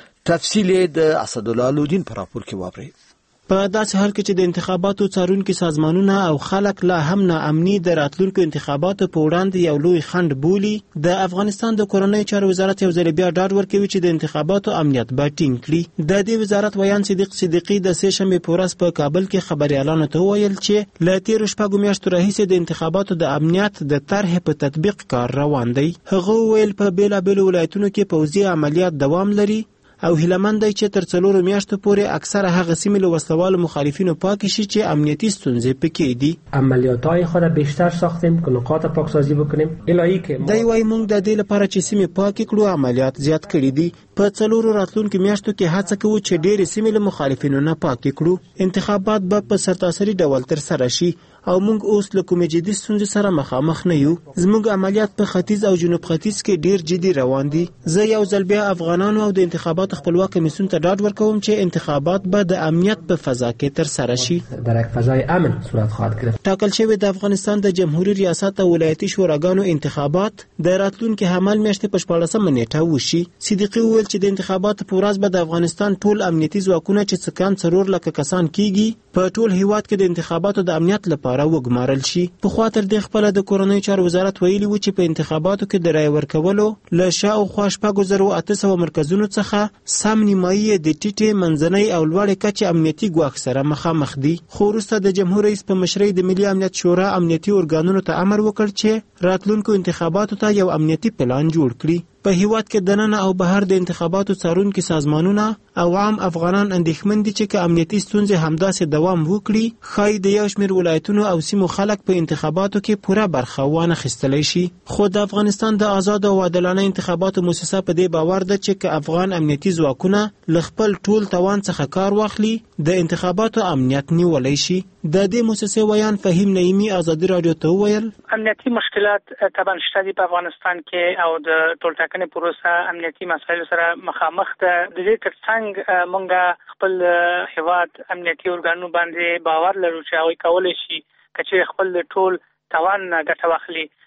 تفصیل د اسدالله لودین پر راپور کې واوري. په داسې حال کې چې د انتخاباتو څارونکو سازمانونه او خلک لا هم ناامني د راتلونکو انتخاباتو په وړاندې یو لوی خنډ بولي. د افغانستان د کورنۍ چارو وزارت یو ځل بیا ډاډ ورکوي چې د انتخاباتو امنیت به ټینګ کړي. د دې وزارت ویان صدیق صدیقی د سه شنبه په ورځ په کابل کې خبريالانو ته ویل چې له 13 میاشتو راهیسې د انتخاباتو د امنیت د طرح په تطبیق کار روان دی. هغه ویل په بیلابېلو ولایتونو کې پوځي عملیات دوام لري او هیلمند دی چې تر 4 میاشتو پورې اکثره هغه سیمې له وسلوالو مخالفینو پاک شي چې امنیتی ستونزې پکې دي. عملیات‌های خود بیشتر ساختیم که نقاط پاکسازی بکنیم. الهی که دی وايي موږ د دې لپاره چې سیمې پاک کړو عملیات زیات کړي دي. په 4 راتلونکو میاشتو کې هڅه کوو چې ډېر سیمې له مخالفینو نه پاک کړو. انتخابات به په سرتاسري ډول تر سره شي او موږ اوس له کومې جدي ستونزې سره مخامخ نه یو. زموږ عملیات په ختیځ او جنوب ختیځ کې ډېر جدي روان دي. زه یو ځل بیا افغانانو او د انتخاباتو خپلواک کمیسیون ته ډاډ ورکوم چې انتخابات به د امنیت په فضا کې تر سره شي. در یک فضای امن صورت خواهد گرفت. ټاکل شوی د افغانستان د جمهوریت ریاست او ولایتي شوراګانو انتخابات د راتلونکي حمل میاشتې په 14 نیټه وشي. صدیقی وویل چې د انتخاباتو په ورځ به د افغانستان ټول امنیتي ځواکونه چې څکان 4 لک کسان کیږي په ټول هیواد کې د انتخاباتو د امنیت لپاره وګمارل شي. په خوا تر دې خپل د کورنۍ چارو وزارت ویلي و چې په انتخاباتو کې د رای ورکولو له شاوخوا 8,800 مرکزونو څخه سم نیمایي د ټیټې منځنۍ او لوړې کچې امنیتي ګواښ سره مخامخ دي. خو وروسته د جمهور رئیس په مشرۍ د ملي امنیت شورا امنیتي ارګانونو ته امر وکړ چې راتلونکو انتخاباتو ته یو امنیتي پلان جوړ کړي. په هیواد کې دننه او بهر د انتخاباتو څارونکو سازمانونه او عام افغانان اندېښمن دي چې که امنیتي ستونزې همداسې دوام وکړي ښایي د یو شمېر ولایتونو او سیمو خلک په انتخاباتو کې پوره برخه وانخیستلی شي. خو د افغانستان د آزاد او عادلانه انتخاباتو موسسه په دې باور ده چې که افغان امنیتي ځواکونه له خپل ټول توان څخه کار واخلي د انتخاباتو امنیت نیولی شي. د دې موسسې ویان فهیم نعیمي ازادي رادیو ته وویل امنیتي مشکلات طبعا شته دي په افغانستان کې او د ټولټاکنې پروسه امنیتي مسایل سره مخامخ ده. د دې ترڅنګ موږ خپل هیواد امنیتي ارګانونو باندې باور لرو چې هغوی کولی شي که چیرې خپل ټول توان ګټه واخلي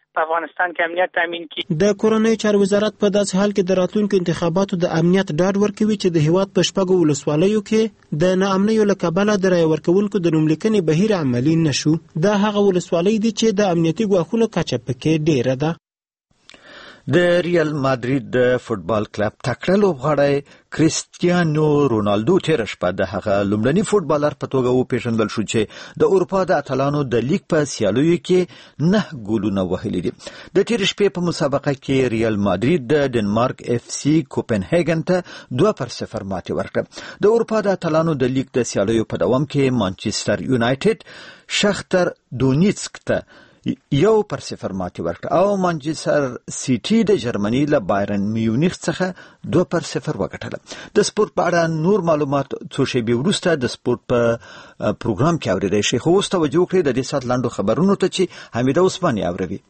په افغانستان کې امنیت تامین کړي. د کورنۍ چارو وزارت په داسې حال کې د راتلونکو انتخاباتو د امنیت ډاډ ورکوي چې د هیواد په شپږو ولسوالیو کې د ناامنیو له کبله د رایې ورکوونکو د نوملیکنې بهیر عملي نشو. دا هغه ولسوالۍ دي چې د امنیتي ګواښونو کچه پکې ډیره ده. د ریال مادرید د فوتبال کلب تکړه لوبغاړی کریستیانو رونالدو تیر شپه د هغه لومړني فوتبالر په توګه وپېژندل شو چې د اروپا د اتلانو د لیګ په سیالیو کې 9 ګولونه وهلي دي. د تیر شپې په مسابقه کې ریال مادرید د ډنمارک اف سی کوپنهاګن ته 2-0 ماتې ورکړه. د اروپا د اتلانو د لیګ د سیالیو په دوام کې مانچستر یونایټډ شختر دونیتسک ته 1-0 ماتې ورکړه او مانچستر سیټي د جرمني له بایرن میونخ څخه 2-0 وګټله. د سپورت په اړه نور معلومات څو شېبې وروسته د سپورت په پروګرام کې اورېدای شئ. خو اوس توجه وکړئ د دې ساعت لاندو خبرونو ته چې حمیده عثماني اوروي.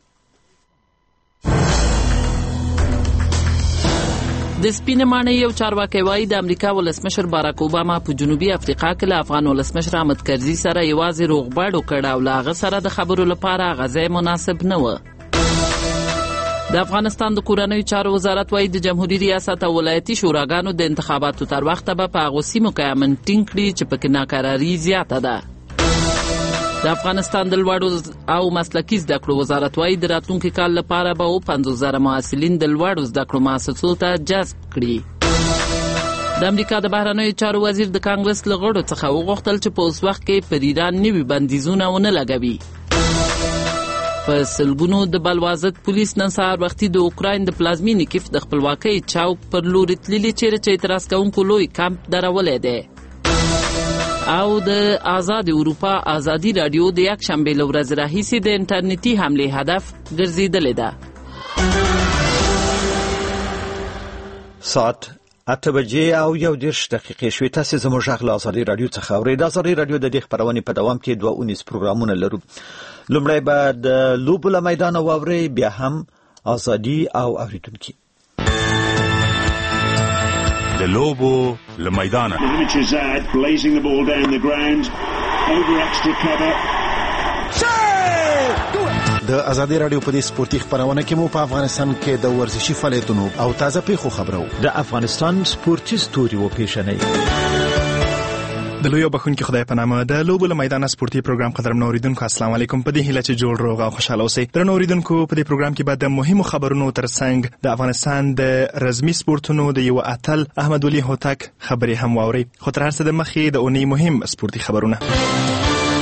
د سپینې ماڼۍ یو چارواکی وایي د امریکا ولسمشر باراک اوباما په جنوبي افریقا کې له افغان ولسمشر احمد کرزي سره یوازې روغبړ وکړ او له هغه سره د خبرو لپاره هغه ځای مناسب نه و. د افغانستان د کورنیو چارو وزارت وایي د جمهوریت ریاست او ولایتي شوراګانو د انتخاباتو تر وخته به په هغو سیمو کې امن ټینګ کړي چې پکې ناکراري زیاته ده. د افغانستان د لوړو او مسلکي زده کړو وزارت وایي د راتلونکي کال لپاره به 50,000 محصلین د لوړو زده کړو مؤسسو ته جذب کړي. د امریکا د بهرنیو چارو وزیر د کانګرس له غړو څخه وغوښتل چې په اوس وخت کې پر ایران نوي بندیزونه ونه لګوي. په سلګونو د بلوازت پولیس نن سهار وختي د اوکراین د پلازمینې کیف د خپلواکۍ چوک پر لوري تللي چیرې چې اعتراض کوونکو لوی کمپ درولې دی. او د آزاد اروپا آزادي رادیو د یک شنبه له ورځې راهیسې د انټرنیټي حملې هدف ګرځېدلې ده. ساعت 8 بجې او 1 دقیقې شوې. تاسو زموږ غږ له آزادي رادیو څخه اورئ. د آزادي رادیو د دې خبرونې په دوام کې 219 پروګرامونه لرو. لومړی به د لوبو له میدانه واورئ، بیا هم آزادي او اوریدونکي. د لوبو له میدانه د آزادي رادیو په دې سپورتي خبرونه کې مو په افغانستان کې د ورزشي فعالیتونو او تازه پیښو خبرو. د افغانستان سپورتي ستوري وپېژنئ. د لوی بخونکي خدای په نامه د لوبو له میدانه سپورتي پروګرام قدرمن اوریدونکو السلام علیکم. په دې هیله چې جوړ روغ او خوشاله اوسئ. درنو اوریدونکو په دې پروګرام کې به د مهمو خبرونو ترڅنګ د افغانستان د رزمي سپورتونو د یو اتل احمد ولي هوتک خبرې هم واورئ. خو تر هر څه د مخې د اونۍ مهم سپورتي خبرونه.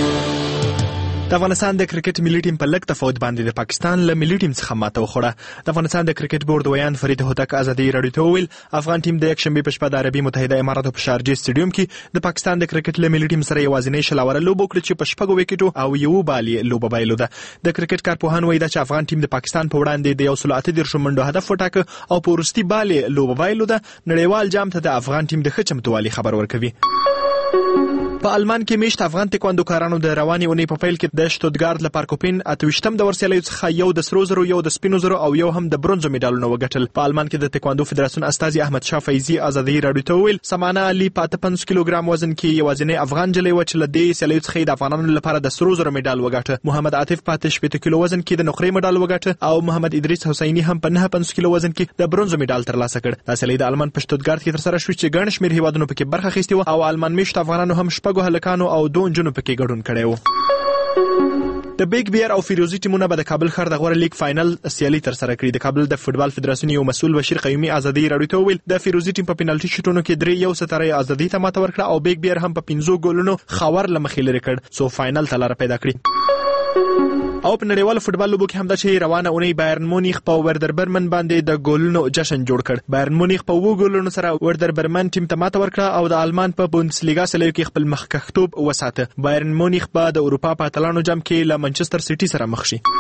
د افغانستان د کرکټ ملي ټیم په لږ تفاوت باندې د پاکستان له ملي ټیم څخه ماته وخوړه. د افغانستان د کرکټ بورډ ویان فرید هوتک آزادي رادیو ته وویل افغان ټیم د یک شنبه په شپه د عربي متحده اماراتو په شارجه سټیډیوم کې د پاکستان د کرکټ له ملي ټیم سره یوازینی شلاوره لوب وکړه چې په شپږو وکټو او یو بالي لوب بایلو ده. د کرکټ کارپوهان وایي چې افغان ټیم د پاکستان په وړاندې د 138 منډو هدف وټاکه او په وروستي بالي لوب بایلو ده. نړیوال جام ته د افغان ټیم د ښه چمتووالي خبر ورکوي. په آلمان کې میشت افغان تکواندوکارانو د رواني اونۍ په پیل کې د شتوتګارت له پارکوپین 28م د ورسېلیو څخه یو د سرو زرو، یو د سپینو زرو او یو هم د برونزو میډالونه وګټل. په آلمان کې د تکواندو فدراسیون استازي احمد شاه فیضي آزادي رادیو ته وویل سمانه علي په 55 کیلوګرام وزن کې یوازینی افغان جلۍ و چې له دې سیالیو څخه د افغانانو لپاره د سرو زرو میډال وګټه. محمد عاطف په 80 کیلو وزن کې د نقرې میډال وګټه او محمد ادریس حسیني هم په 59 کیلو وزن کې د برونزو میډال ترلاسه کړ. دا سیالي د آلمان په شتوتګارت کې ترسره شوه چې ګڼ شمېر هیوادونو پکې برخه اخیستې و او آلمان میشت افغانانو هم شپږو هلکانو او دوه نجونو پکې ګډون کړی و. د بیگ بیر او فیروزي ټیمونه به د کابل ښار د غوره لیګ فائنل سیالي ترسره کړي. د کابل د فوتبال فدراسیون یو مسؤل بشیر قیومي آزادي رادیو ته وویل د فیروزي ټیم په پینالټي شوټونو کې 3-1 ستاره آزادي ته ماته ورکړه او بیگ بیر هم په 15 ګولونو خاور لمخې لري کړ سو فائنل ته لار پیدا کړي. او په نړیوال فوتبال لوبو کې هم د چې روانه اونۍ بایرن مونیخ په وردر برمن باندې د ګولونو جشن جوړ کړ. بایرن مونیخ په 2 ګولونو سره وردر برمن ټیم ته ماته ورکړه او د آلمان په بوندسلیګا سیالیو کې خپل مخکښتوب وساته. بایرن مونیخ په د اروپا په اتلانو جام کې له منچستر سیټي سره مخ شي.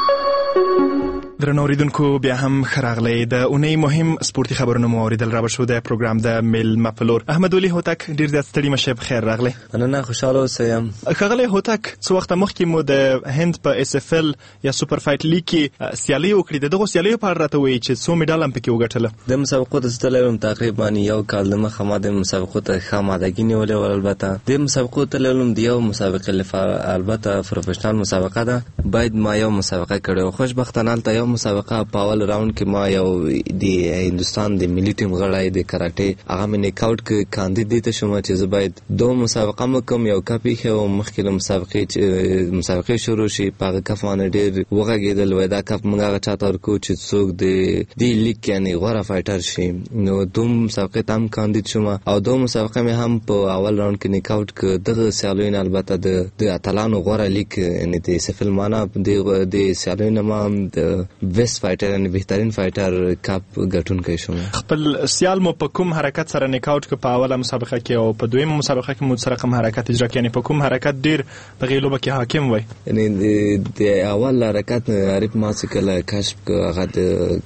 درنو اوریدونکو بیا هم خراغلی د اونۍ مهم سپورتي خبرونه مو اوریدل را بشو د پروګرام د میل مپلور. احمد ولي هوتک ډیر زیات ستړي مشه بخیر راغلی. نه خوشاله اوسم. خغلی هوتک څو وخت مخکې مو د هند په اس اف ال یا سوپر فایټ لیګ کې سیالي وکړه. دغه سیالي په اړه راته وایي چې څو میډال هم پکې وګټل. د مسابقو د ستلم تقریبا یو کال د مخه ما د مسابقو ته خامادګی نیولې ول. البته د مسابقو تللم د یو مسابقه لپاره البته پروفیشنل مسابقه ده باید ما یو مسابقه کړو. خوشبختانه ته یو مسابقه په اول راوند کې ما یو د هندستان د ملي ټیم غړی د کراټه هغه مې نیک آوټ کې کاندیدیت شوم چې زه باید دوه مسابقه مکم یو کپی خو مخکې مسابقه شروع شي په کف باندې ډېر وغږېدل وای دا کپ موږ هغه چاته ورکو چې څوک د لیګ یعنی غوره فایټر شي. نو دوه مسابقه تام کاندید شوم او دوه مسابقه مې هم په اول راوند کې نیک آوټ ک دغه سیالوین البته د اتلانو غوره لیګ یعنی د سفل معنا د سیالوین ما د بیسټ فایټر یعنی بهترین فایټر کپ ګټون کوي شوم. خپل سیال مو په کوم حرکت سره نیک آوټ ک په اوله مسابقه کې او په دویمه مسابقه کې مو سره کوم حرکت اجرا کړي، یعنی په کوم حرکت ډیر په غیلوبه کې حاکم وای؟ یعنی د اول حرکت عارف ما څخه کشف ک هغه د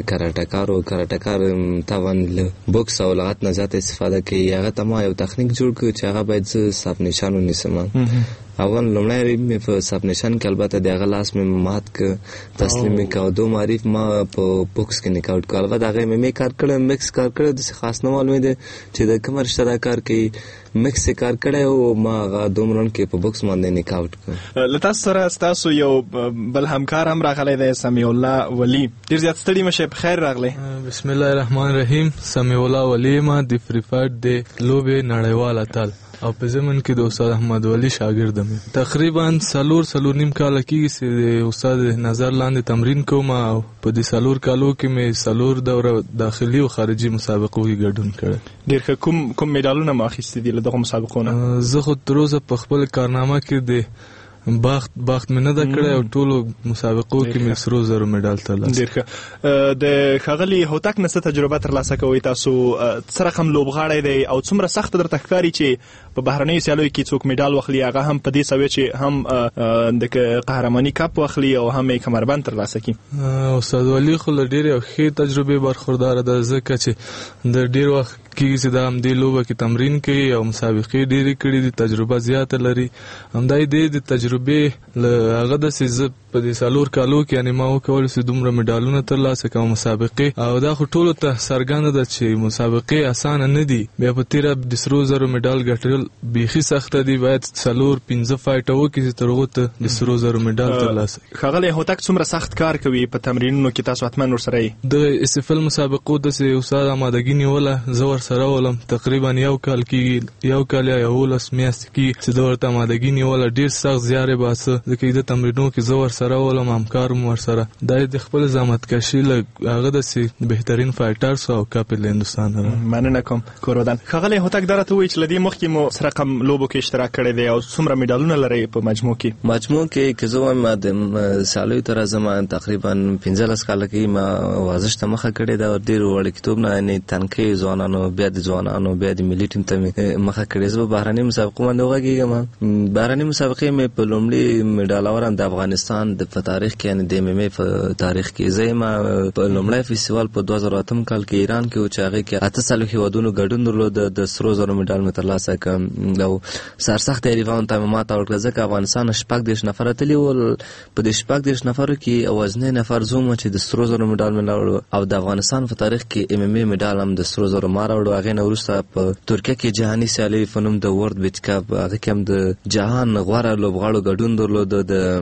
کراټکار تاوان بوکس او لغت نه زیات استفاده کوي. هغه ته ما یو تخنیک جوړ کړ چې هغه باید صاحب نشانو نیسم. اول لومړی مې په صاحب نشان کې البته د هغه لاس مې مات ک تسلیم ک او دو معرف ما په بوکس کې نیک آوټ کړ. البته هغه مې کار کړ مکس کار کړ د خاص نه معلومه ده چې د کوم رشتہ کار کوي مکس کار کړی او ما هغه دومرن کې په بوکس باندې نیک آوټ کړ. لته سره تاسو یو بل همکار هم راغلی دی سمیع الله ولی. ډیر زیات ستړي مشه په خیر راغلی. بسم الله الرحمن الرحیم. سمیع الله ولی ما د فری فایټ د لوبې نړیوال اتل او په زمن کې د استاد احمد ولی شاګرد یم. تقریبا سلور نیم کال کېږي چې د استاد نظر لاندې تمرین کوم او په دې سلور کالو کې مې سلور دوره داخلي او خارجي مسابقو کې ګډون کړی. ډیر کوم میډالونه مو اخیستي دي له دغه مسابقو نه؟ زه خو تر اوسه په خپل کارنامه کې د باخت مې نه ده کړی او ټولو مسابقو کې مې سرو زرو میډال ترلاسه. ډېر ښه. د ښاغلي هوتک نه څه تجربه ترلاسه کوئ تاسو؟ څه رقم لوبغاړی دی او څومره سخته درته ښکاري چې په بهرنیو سیالیو کې څوک میډال واخلي، هغه هم په دې سویه چې هم د قهرماني کپ واخلي او هم یې کمربند ترلاسه کړي؟ استاد ولی خو له ډېرې ښې تجربې برخورداره ده، ځکه چې د ډېر وخت کېږي چې دا همدې لوبه کې تمرین کوي او مسابقې ډېرې کړي دي، تجربه زیاته لري. همدا یې د تجربې له هغه داسې زه په دې سلور کالو کې یعنې ما وکولی چې دومره میډالونه ترلاسه کړم مسابقې. او دا خو ټولو ته څرګنده ده چې مسابقې اسانه نه دي. بیا په تېره د سرو زرو میډال ګټل بیخي سخته دي، باید 4-5 فایټه وکړي چې تر هغو ته د سرو زرو میډال ترلاسه کړي. ښاغلی هوتک څومره سخت کار کوي په تمرینونو کې؟ تاسو حتما ورسره یې د SFL مسابقو داسې استاد امادګي نیوله، زه ورسره ولم. تقریبا یو کال کېږي، یو کال یا 11 میاشتې کېږي چې زه ورته امادګي نیوله. ډېر سخت زیار یې باسه، ځکه د تمرینونو کې زه ورسره ولم، همکار م ورسره. دا د خپل زحمتکشي له هغه داسې بهترین فایټر سو او کپ له هندوستان را. مننه کوم کورودان. ښاغلی هوتک دا راته ووایي چې له دې مخکې مو څه رقم لوبو کې اشتراک کړی دی او څومره میډالونه لرئ په مجموع کې؟ مجموع کې که زه وایم د سیالیو ته راځم تقریبا 15 کاله کې ما ورزش ته مخه کړې ده. ډېر وړکتوب نه یعنې تنکۍ ځوانانو بیا د ځوانانو بیا د ملي ټیم ته مې مخه کړې. زه په بهرني مسابقو باندې وغږېږم. بهرني مسابقې مې په لومړي میډالورم د افغانستان په تاریخ کې یعنې د MMA په تاریخ کې. زه یم په لومړی فیستیوال په 2008 کال کې ایران کې و چې هغې کې 48 هیوادونو ګډون درلود. د سرو زرو میډال مې ترلاسه کړم او سرسخت حریفانو ته مې ماته ورکړه، ځکه افغانستان 36 نفره تللي ول. په دې 36 نفرو کې اوازنی نفر زه وم چې د سرو زرو میډال مې راوړو او د افغانستان په تاریخ کې MMA میډال هم د سرو زرو ما راوړو. هغې نه وروسته په ترکیه کې جهاني سیالۍ په نوم د ورلډ بیچ کپ، هغه کې هم د جهان غوره لوبغاړو ګډون درلود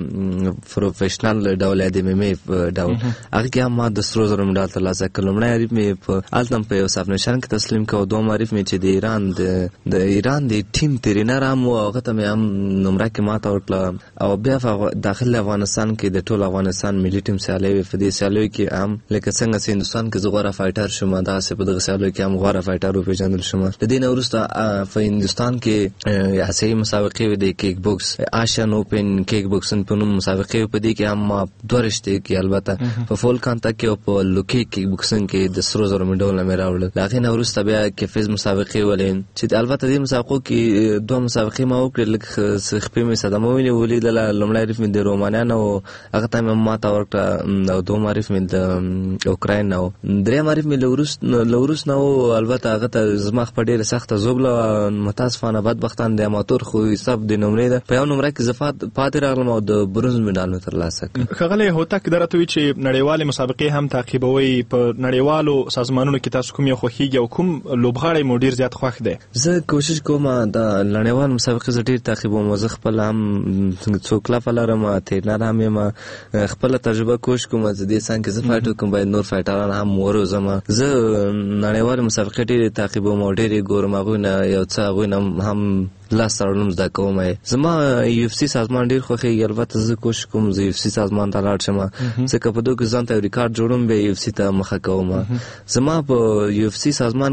د پروفیشنل ډول د MMA ډول. هغه کې هم ما د سرو زرو میډال ترلاسه کړ. لومړی حریف مې په هلته په یو صاحب نشان کې تسلیم کړ او دوم حریف مې چې د ایران د ټیم ترینر هم و، هغه ته مې هم نمره کې ماته ورکړه. او بیا په داخل افغانستان کې د ټول افغانستان ملي ټیم سیالۍ وې. په دې سیالیو کې هم لکه څنګه چې هندوستان کې زه غوره فایټر شوم، داسې په دغه سیالیو کې هم غوره فایټر وپېژندل شوم. د دې نه وروسته په هندوستان کې آسیایي مسابقې وې د کیک بوکس، آشین اوپن کیک بوکسن په نوم مسابقې. په دې کې هم ما 2 رشتې کې البته په فول کانټاکټ کې او په لوکي کیک بوکسن کې د سرو زرو میډالونه مې راوړل. د هغې نه وروسته بیا کیفیز مسابقې ولې چې البته دې مسابقو کې 2 مسابقې ما وکړې. لږ خپې مې صدمه ولیدله. لومړی حریف مې د رومانیان او هغه ته مې ماته ورکړه او دوم حریف مې د اوکراین نه و. درېیم حریف مې له وروست نه و. البته هغه ته زما خپه ډېره سخته زوبله متاسفانه بدبختانه د اماتور خو حساب د نمرې ده. په یو نمره کې زه پاتې راغلم او د برونز میډال مې ترلاسه کړ. ښاغلی هوتک درته وی چې نړیوالې مسابقې هم تعقیبوي، په نړیوالو سازمانونو کې تاسو کوم یو خوښیږي او کوم لوبغاړی مو ډیر زیات خوښ دی؟ زه کوشش کوم د نړیوال مسابقې زه ډیر تعقیبوم. زه خپل هم څو کلپه لرم، ترینر هم یم، خپل تجربه کوشش کوم چې دې څنګه کې زه فایټ وکړم باید نور فایټران هم وروزم. زه نړیوال مسابقې ډېرې تعقیبوم او ډېرې ګورم، هغوی نه یو څه هغوی نه هم لاس تړلم زده کوم. زما یو اف سی سازمان ډېر خوښېږي. البته زه کوشش کوم زه یو اف سی سازمان ته لاړ شم، ځکه په دغه کې ځان ته یو ریکارډ جوړوم بیا یو اف سی ته مخه کوم. زما په یو اف سی سازمان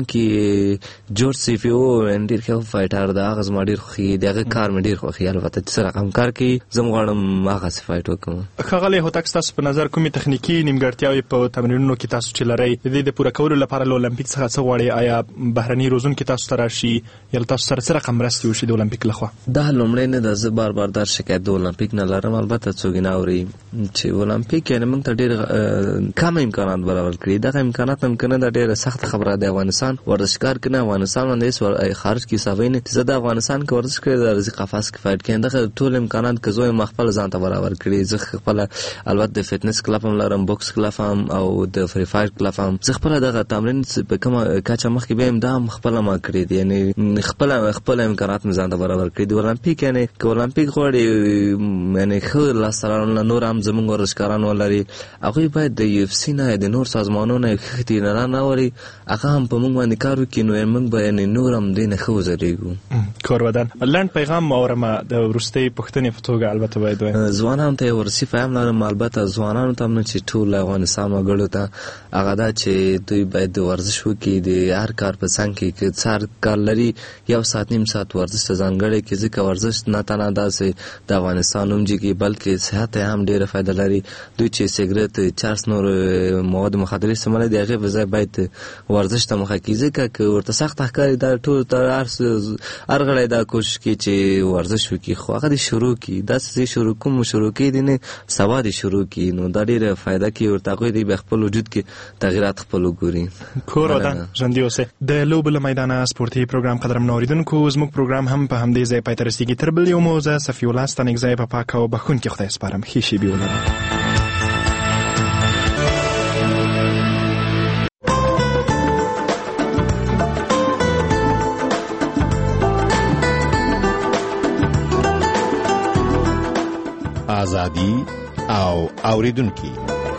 کې جورج سی پی او ډېر ښه فایټر دی، هغه زما ډېر خوښېږي، د هغه کار مې ډېر خوښېږي. البته چې سره هم کار کوي زه هم غواړم هغسې فایټ وکړم. ښاغلی هوتک ستاسو په نظر کومې تخنیکي نیمګړتیاوې په تمرینونو کې تاسو چې لرئ د دې د پوره کولو لپاره له اولمپیک څخه څه غواړئ؟ آیا بهرني روزونکي تاسو ته راشي یا تاسو سره څه رقم مرستې وشي د اولمپیک لخوا؟ دا لومړی نه ده، زه بار بار دا شکایت د اولمپیک نه لرم. البته څوک نه اوري چې اولمپیک یعنې موږ ته ډېر کم امکانات برابر کړي. دغه امکانات هم که نه ده ډېره سخته خبره ده. افغانستان ورزشکار که نه افغانستان باندې هېڅ خارج کې حسابوي نه چې زه د افغانستان کې ورزش کړی د راځي قفس کې فایټ کوي. دغه ټول امکانات که زه یم خپله ځان ته برابر کړي. زه خپله البته د فټنس کلب هم لرم، بوکس کلب هم او د فری فایټ کلب هم. زه خپله دغه تمرین په کومه کچه مخکې بیم دا هم خپله ما کړی دي، یعنې خپله امکانات مې ځان ته برابر کړي دي. اولمپیک یعنې که اولمپیک غواړي یعنې ښه لاسته راوړنه نور هم زموږ ورزشکاران ولري، هغوی باید د یو اف سی نه د نور سازمانونو ښه ټرینران راولي، هغه هم په موږ باندې کار وکړي، نو موږ به یعنې نور هم دې نه ښه وځلېږو. کورودن لنډ پیغام اورم د وروستۍ پوښتنې په توګه البته باید وایم ځوانانو ته یې ورسي پیغام لرم. البته ځوانانو ته هم نه چې ټول افغانستان وګړو ته هغه دا چې دوی باید د ورزش وکړي، د هر کار په څنګ کې که څه هر کار لري 1 ساعت نیم ساعت ورزش ته ځانګړی کړي، ځکه ورزش نه تنها داسې د افغانستان نوم جګي بلکې صحت هم ډېره فایده لري. دوی چې سګرټ چرس نور مواد مخدره استعمالوي د هغې په ځای باید ورزش ته مخه کړي، ځکه که ورته سخته ښکاري دا ټول هر غړی دا کوشش کوي چې ورزش وکړي، خو هغه دې شروع کړي. داسې شروع کوم شروع کړي دي نه سبا دې شروع کړي، نو دا ډېره فایده کوي ورته. هغوی دې بیا خپل وجود کې تغییرات خپل وګوري. کورودن ژوندي اوسئ. د لوبو له میدانه سپورتي پروګرام قدرمنو اورېدونکو زموږ پروګرام هم په همدې ځای پای ته رسېږي. تر بل یو مو زه صفي الله ستانکزی په پاک او بښونکي خدای سپارم. ښې شېبې ولرئ. ازادي او اوریدونکو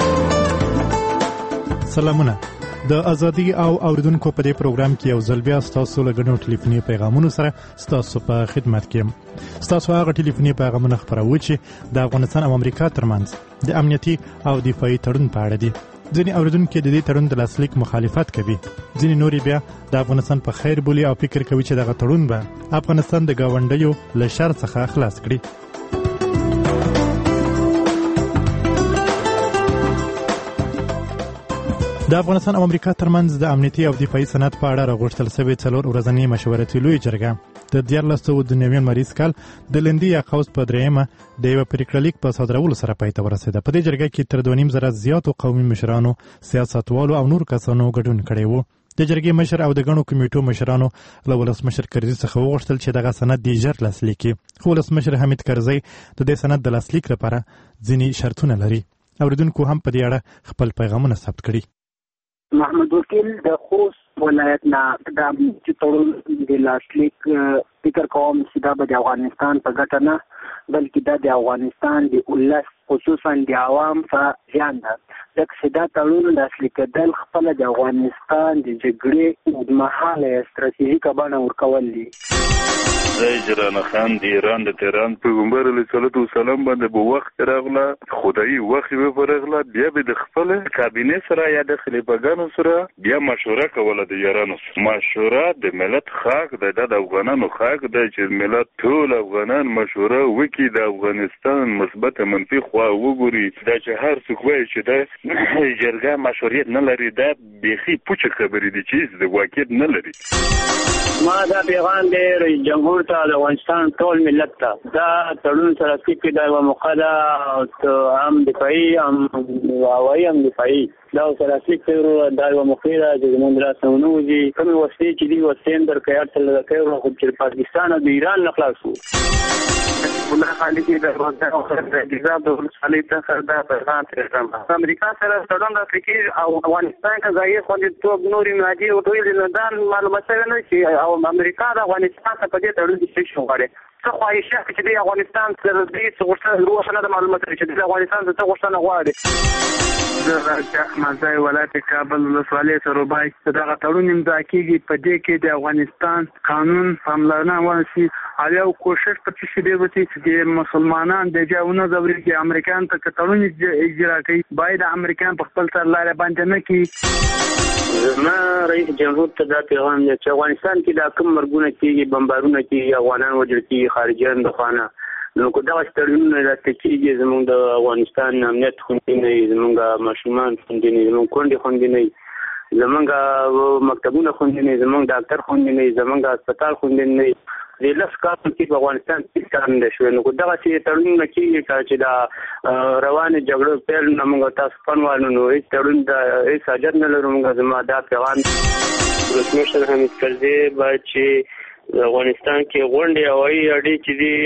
سلامونه. د ازادي او اوریدونکو په دې پروګرام کې یو ځل بیا ستاسو له غنو ټلیفوني پیغامونو سره ستاسو په خدمت کې یم. ستاسو هغه ټلیفوني پیغامونه خپروي چې د افغانستان او امریکا ترمنځ د امنیتي او دفاعي تړون په اړه دي. ځینې اوریدونکو د دې تړون د لاسلیک مخالفت کوي، ځینې نورې بیا د افغانستان په خیر بولي او فکر کوي چې دغه تړون به افغانستان د ګاونډیو له شر څخه خلاص کړي. د افغانستان او امریکا ترمنځ د امنیتي او دفاعي صنعت په اړه راغوښتل شوې 4 ورځنۍ مشورتي لویه جرګه د 1492 مریض کال د لندې یا قوس په درېیمه د یو پریکړه لیک په صادرولو سره پای ته ورسېده. په دې جرګه کې تر 2.5 زیاتو قومي مشرانو، سیاستوالو او نور کسانو ګډون کړی و. د جرګې مشر او د غنو کمیټو مشرانو له ولسمشر کرزي څخه وغوښتل چې دغه سند د ژر لاسلیک کړي، خو ولسمشر حمید کرزي د دې سند د لاسلیک لپاره ځینې شرطونه لري. اوریدونکو هم په دې اړه خپل پیغامونه ثبت کړي. محمد وکیل د خوست ولایت نه د چې تړون د لاسلیک فکر کوم چې دا به د افغانستان په ګټه نه بلکې دا د افغانستان د ولس خصوصا د عوام په زیان ده، ځکه چې دا تړون لاسلیکېدل خپله د افغانستان د جګړې اوږدمهاله ستراتیژیکه بڼه ورکول دي. زه جرانه خان د ایران د تهران پیغمبر علیه الصلاة والسلام باندې به وخت راغله، خدایي وخت به ورغله، بیا به د خپل کابینې سره یا د خلیفګانو سره بیا مشوره کوله د یارانو سره. مشوره د ملت حق دی، دا د افغانانو حق دی چې ملت ټول افغانان مشوره وکړي، د افغانستان مثبت منفي خوا وګوري. دا چې هر څوک وایي چې دا جرګه مشوریت نه لري، دا بیخي پوچه خبرې دي چې د واقعیت نه لري. ما دا پیغام دی جمهور ته د افغانستان ټول ملت ته دا تړون سره کې دا یو موقع ده هم دفاعي هم هوایي هم دفاعي دا سره کې دا یو موقع ده چې زموږ راسونه وځي کومې وسلې چې دي وسلې درکې هر څه لکه خو چې پاکستان او ایران نه خلاصو. مولا خالقي د روزګار او د ولسوالۍ څخه دا پیغام پرېږدم. امریکا سره تړون راسي او افغانستان کې ځای خوندیتوب نورې مادي او ټول نه دان معلومات نه شي او امریکا د افغانستان څخه په دې تړون کې څه غواړي څه خواهشه چې د افغانستان سره دې څه غوښتنه روښانه د معلومات چې د افغانستان څخه غوښتنه غواړي. د احمدزای ولایت کابل ولسوالۍ سروبای دغه تړون امضا کیږي. په دې کې د افغانستان قانون پاملرنه ونشي او یو کوشش پکې شي دی چې د مسلمانان د جاونه زوري کې امریکایان ته تړون اجرا کوي باید امریکایان په خپل سر لاره باندې نه کوي. ما رئیس جمهور ته دا پیغام دی چې افغانستان کې د کوم مرګونه کېږي بمبارونه کېږي افغانان وژل کېږي خارجيان د خانه نو کو دا تړونونه راته کېږي زموږ د افغانستان امنیت خوندي نه زموږ ماشومان خوندي نه زموږ کونډې خوندي نه زموږ مکتبونه خوندي نه زموږ ډاکټر خوندي نه زموږ هسپتال خوندي نه د لاس کار کې په افغانستان کې کار نه شوی نو دا چې تړونونه کېږي چې دا روانه جګړه پیل نه موږ تاسو پنوالو نو هیڅ تړون د هیڅ اجازه نه لرو موږ زما دا پیغام ولسمشر حمید کرزي باید چې افغانستان کې غونډې هوایي اډې چې دي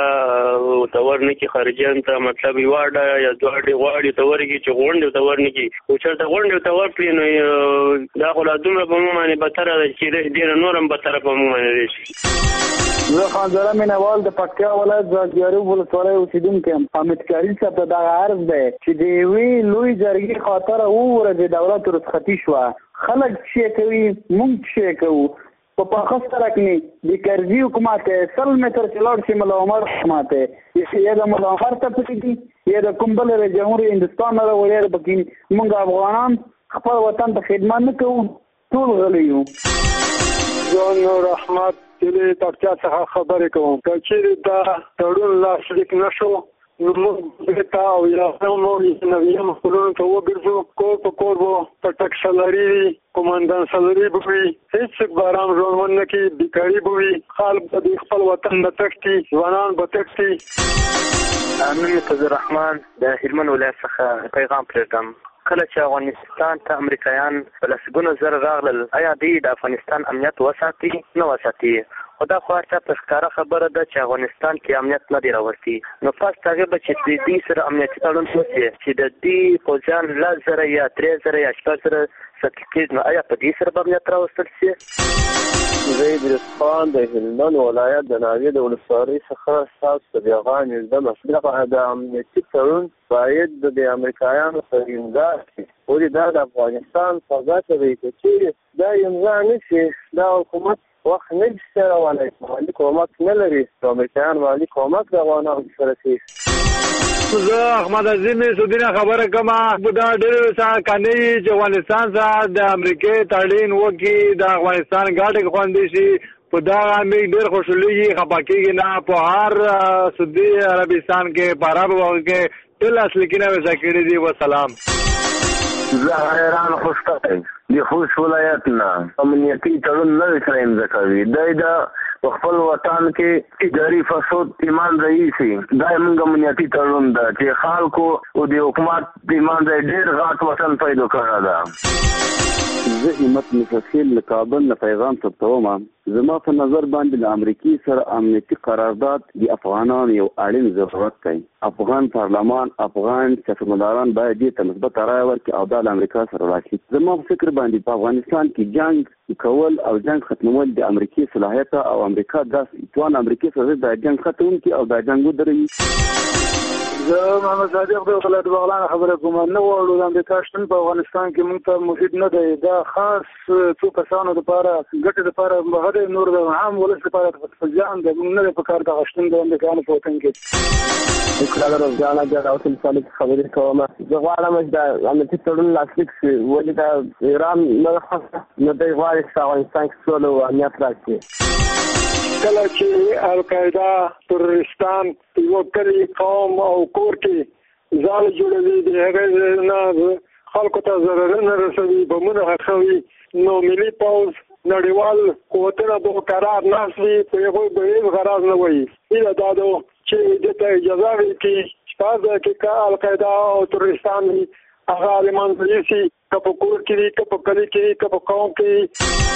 هغه تور نه کې خارجيان ته مطلب یواړه یا دوړې غواړي تور کې چې غونډې تور نه کې او چې غونډې تور پرې نو دا خلادونه په موږ باندې بتره چې ډیر نورم بتره په موږ باندې شي. زه خانزره مینوال د پکتیا ولایت ځاځګیارو ولسوالۍ اوسیدونکی یم. حمید کرزي صاحب ته دغه عرض دی چې د یوې لوی جرګې خاطره وورځي دولت رخصتي شوه خلک څه کوي موږ څه کوو په پاخه سره کې د کرزي حکومت 100 متر چلوړ شي مولا عمر حکومت یې د مولا عمر ته پټي دي یې د کوم بل جمهوریت هندستان نه وړي بکې موږ افغانان خپل وطن ته خدمت نه کوو ټول غلي یو. جون نور احمد دې پکتیا څخه خبرې کوم چې دا تړون لاسلیک نشو نو موږ ته او یا نو یې مسؤلون ته وګرځو کور په کور وو پټک سلاري کومندان سلاري بوي هیڅ بارام ژوند نه کې بیکاری بوي خلک د خپل وطن نه تښتي ځوانان به تښتي. امین فضل الرحمن د هلمند ولایت څخه پیغام پرېږدم. کله چې افغانستان ته امریکایان په لسګونو زره راغلل آیا دوی د افغانستان امنیت وساتي نه وساتي خدا خو هر څه په ښکاره خبره ده چې افغانستان کې امنیت نه دی راوستي نو پس هغه به چې د دې سره امنیتي تړون وشي چې د دې پوځیان 10,000 یا 3,000 یا 4,000 سکیټ نو آیا په دې سره به امنیت راوستل شي. زید رسخان د هلمند ولایت د ناوې د ولسوالۍ څخه تاسو ته پیغام ورکوم چې د امنیتي تړون باید د امریکایانو سره امضا شي او دا د افغانستان په ګټه وي چې دا امضا نشي دا حکومت وخت نه سره ولای مالی کومک نه لري امریکایان مالی کومک د افغانانو سره کوي. زه احمد عظیم سودینه خبره کوم دا ډېر څه کني چې افغانستان سره د امریکای تړون وکي د افغانستان ګاډي خوندې شي په دا امریک ډېر خوشحالي خپاکیږي نه په هر سعودي عربستان کې په عرب وګ کې ټول اصلي کې نه وسکړي دي. وسلام. زه حیران خوشته د خوست ولایت نه امنیتي تړون نه سره امضا کوي د خپل وطن کې اداري فساد ایمان رئیسي دا موږ امنیتي تړون ده چې خلکو او د حکومت ایمان ډېر غاټ وطن پیدا کړی ده. زه همت مفصل له کابل نه پیغام ثبتوم. زما په نظر باندې د امریکای سره امنیتي قرارداد د افغانانو یو اړین ضرورت دی. افغان پارلمان افغان سیاستمداران باید دې ته مثبت رائے ورکړي او د امریکا سره راشي. زما په فکر باندې په افغانستان کې جنگ کول او جنگ ختمول د امریکای صلاحیت او امریکا د توان امریکای سره د جنگ ختمول کې او د جنگ ودرې. زه محمد صادق د ولایت بغلان خبره کوم نه وړو د امریکا شتون په افغانستان کې موږ ته مفید نه دی دا خاص څو کسانو لپاره ګټه لپاره بغیر نور د عام ولس لپاره ځان د موږ نه په کار د شتون د امریکا په وطن کې کله راځاله د اوسل صالح خبرې کوم. زه غواړم چې د امنیتي تړون لاسلیک شي ولې د ایران نه د غواړي چې افغانستان کې سوله او امنیت راشي. کله چې القاعده تروریستان یو کلی قوم او کور کې ځان جوړوي د هغه نه خلکو ته ضرر نه رسوي بمونه حقوي نو ملي پاوز نړیوال قوتونه به قرار ناسي په یو به غراض نه وي اله دادو چې د ته اجازه ورکړي چې کې القاعده او تروریستان هغه لمن پولیسي کپ کور کې کپ کلی کې کپ قوم کې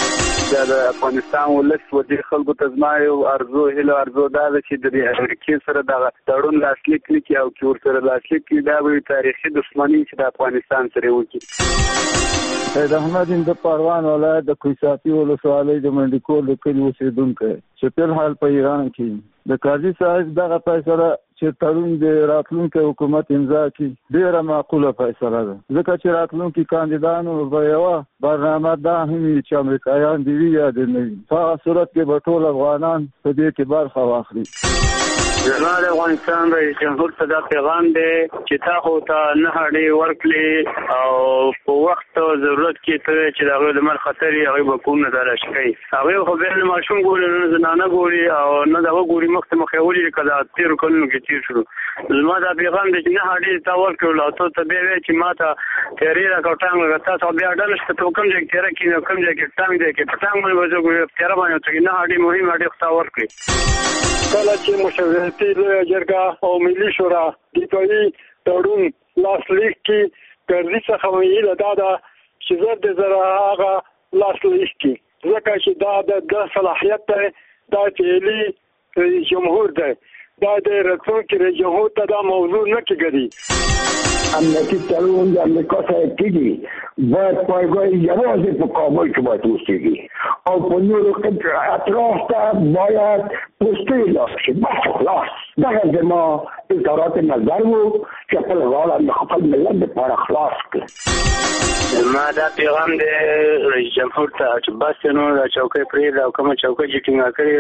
د افغانستان ولس و دې خلکو ته زما یو ارزو دا ده چې د امریکې سره دغه تړون لاسلیک کړي او چې ورسره لاسلیک کړي دا به تاریخي دښمني چې د افغانستان سره وکړي. سید احمد د پروان ولایت د کویساپي ولسوالۍ د منډیکول د کلي اوسېدونکی چې په حال په ایران کې د قاضي صاحب دغه فیصله چې تړون د راتلونکي حکومت امضا کړي ډېره معقوله فیصله ده، ځکه چې راتلونکي کاندیدانو به یوه برنامه دا هم وي چې امریکایان دې وي یا دې نه وي، په هغه صورت کې به ټول افغانان په دې کې برخه واخلي. زما د افغانستان رئیس جمهور ته دا پیغام دی چې تاسو ته نه هډې ورکړي او په وخت او ضرورت کې ته چې د هغوی د مر خطر یې هغوی به کورونه تلاش کوي. هغوی خو بیا نه ماشوم ګوري نه زنانه ګوري او نه د هغه ګوري مخې ولي که د تېرو کلونو کې تېر شو. زما دا پیغام دی چې نه هډې تا ورکړو او ته بیا وایې چې ما ته تیرې راکړه ټانګ لکه تاسو بیا ډله شته ته کوم ځای کې تیره کړي کوم ځای کې ټانګ دی کې په ټانګ باندې به زه تیره باندې ورته نه هډې مهم هډې خو تا ورکړي. کله چې مشورتي لویه جرګه او ملي شورا دفاعي تړون لاسلیک کړي ګرځي څخه ویله دا ده چې زر د زره هغه لاسلیک کړي ځکه چې دا د صلاحیت دی، دا فعلي رئیس جمهور دی، دا د راتلونکي رئیس جمهور ته دا موضوع نه کېږي. امنیتي تړون د امریکا سره کېږي باید پایګاه یوازې په کابل کې باید اوسېږي او په نورو اطراف ته باید پوستې لاړ شي. بس خلاص دغه زما اظهارات نظر و چې خپل غاړه د خپل ملت دپاره خلاص کړي. ما دا پیغام دی رئیس جمهور ته چې بس نو دا چوکۍ پرېږده او کومه چوکۍ چې ټینګه کړې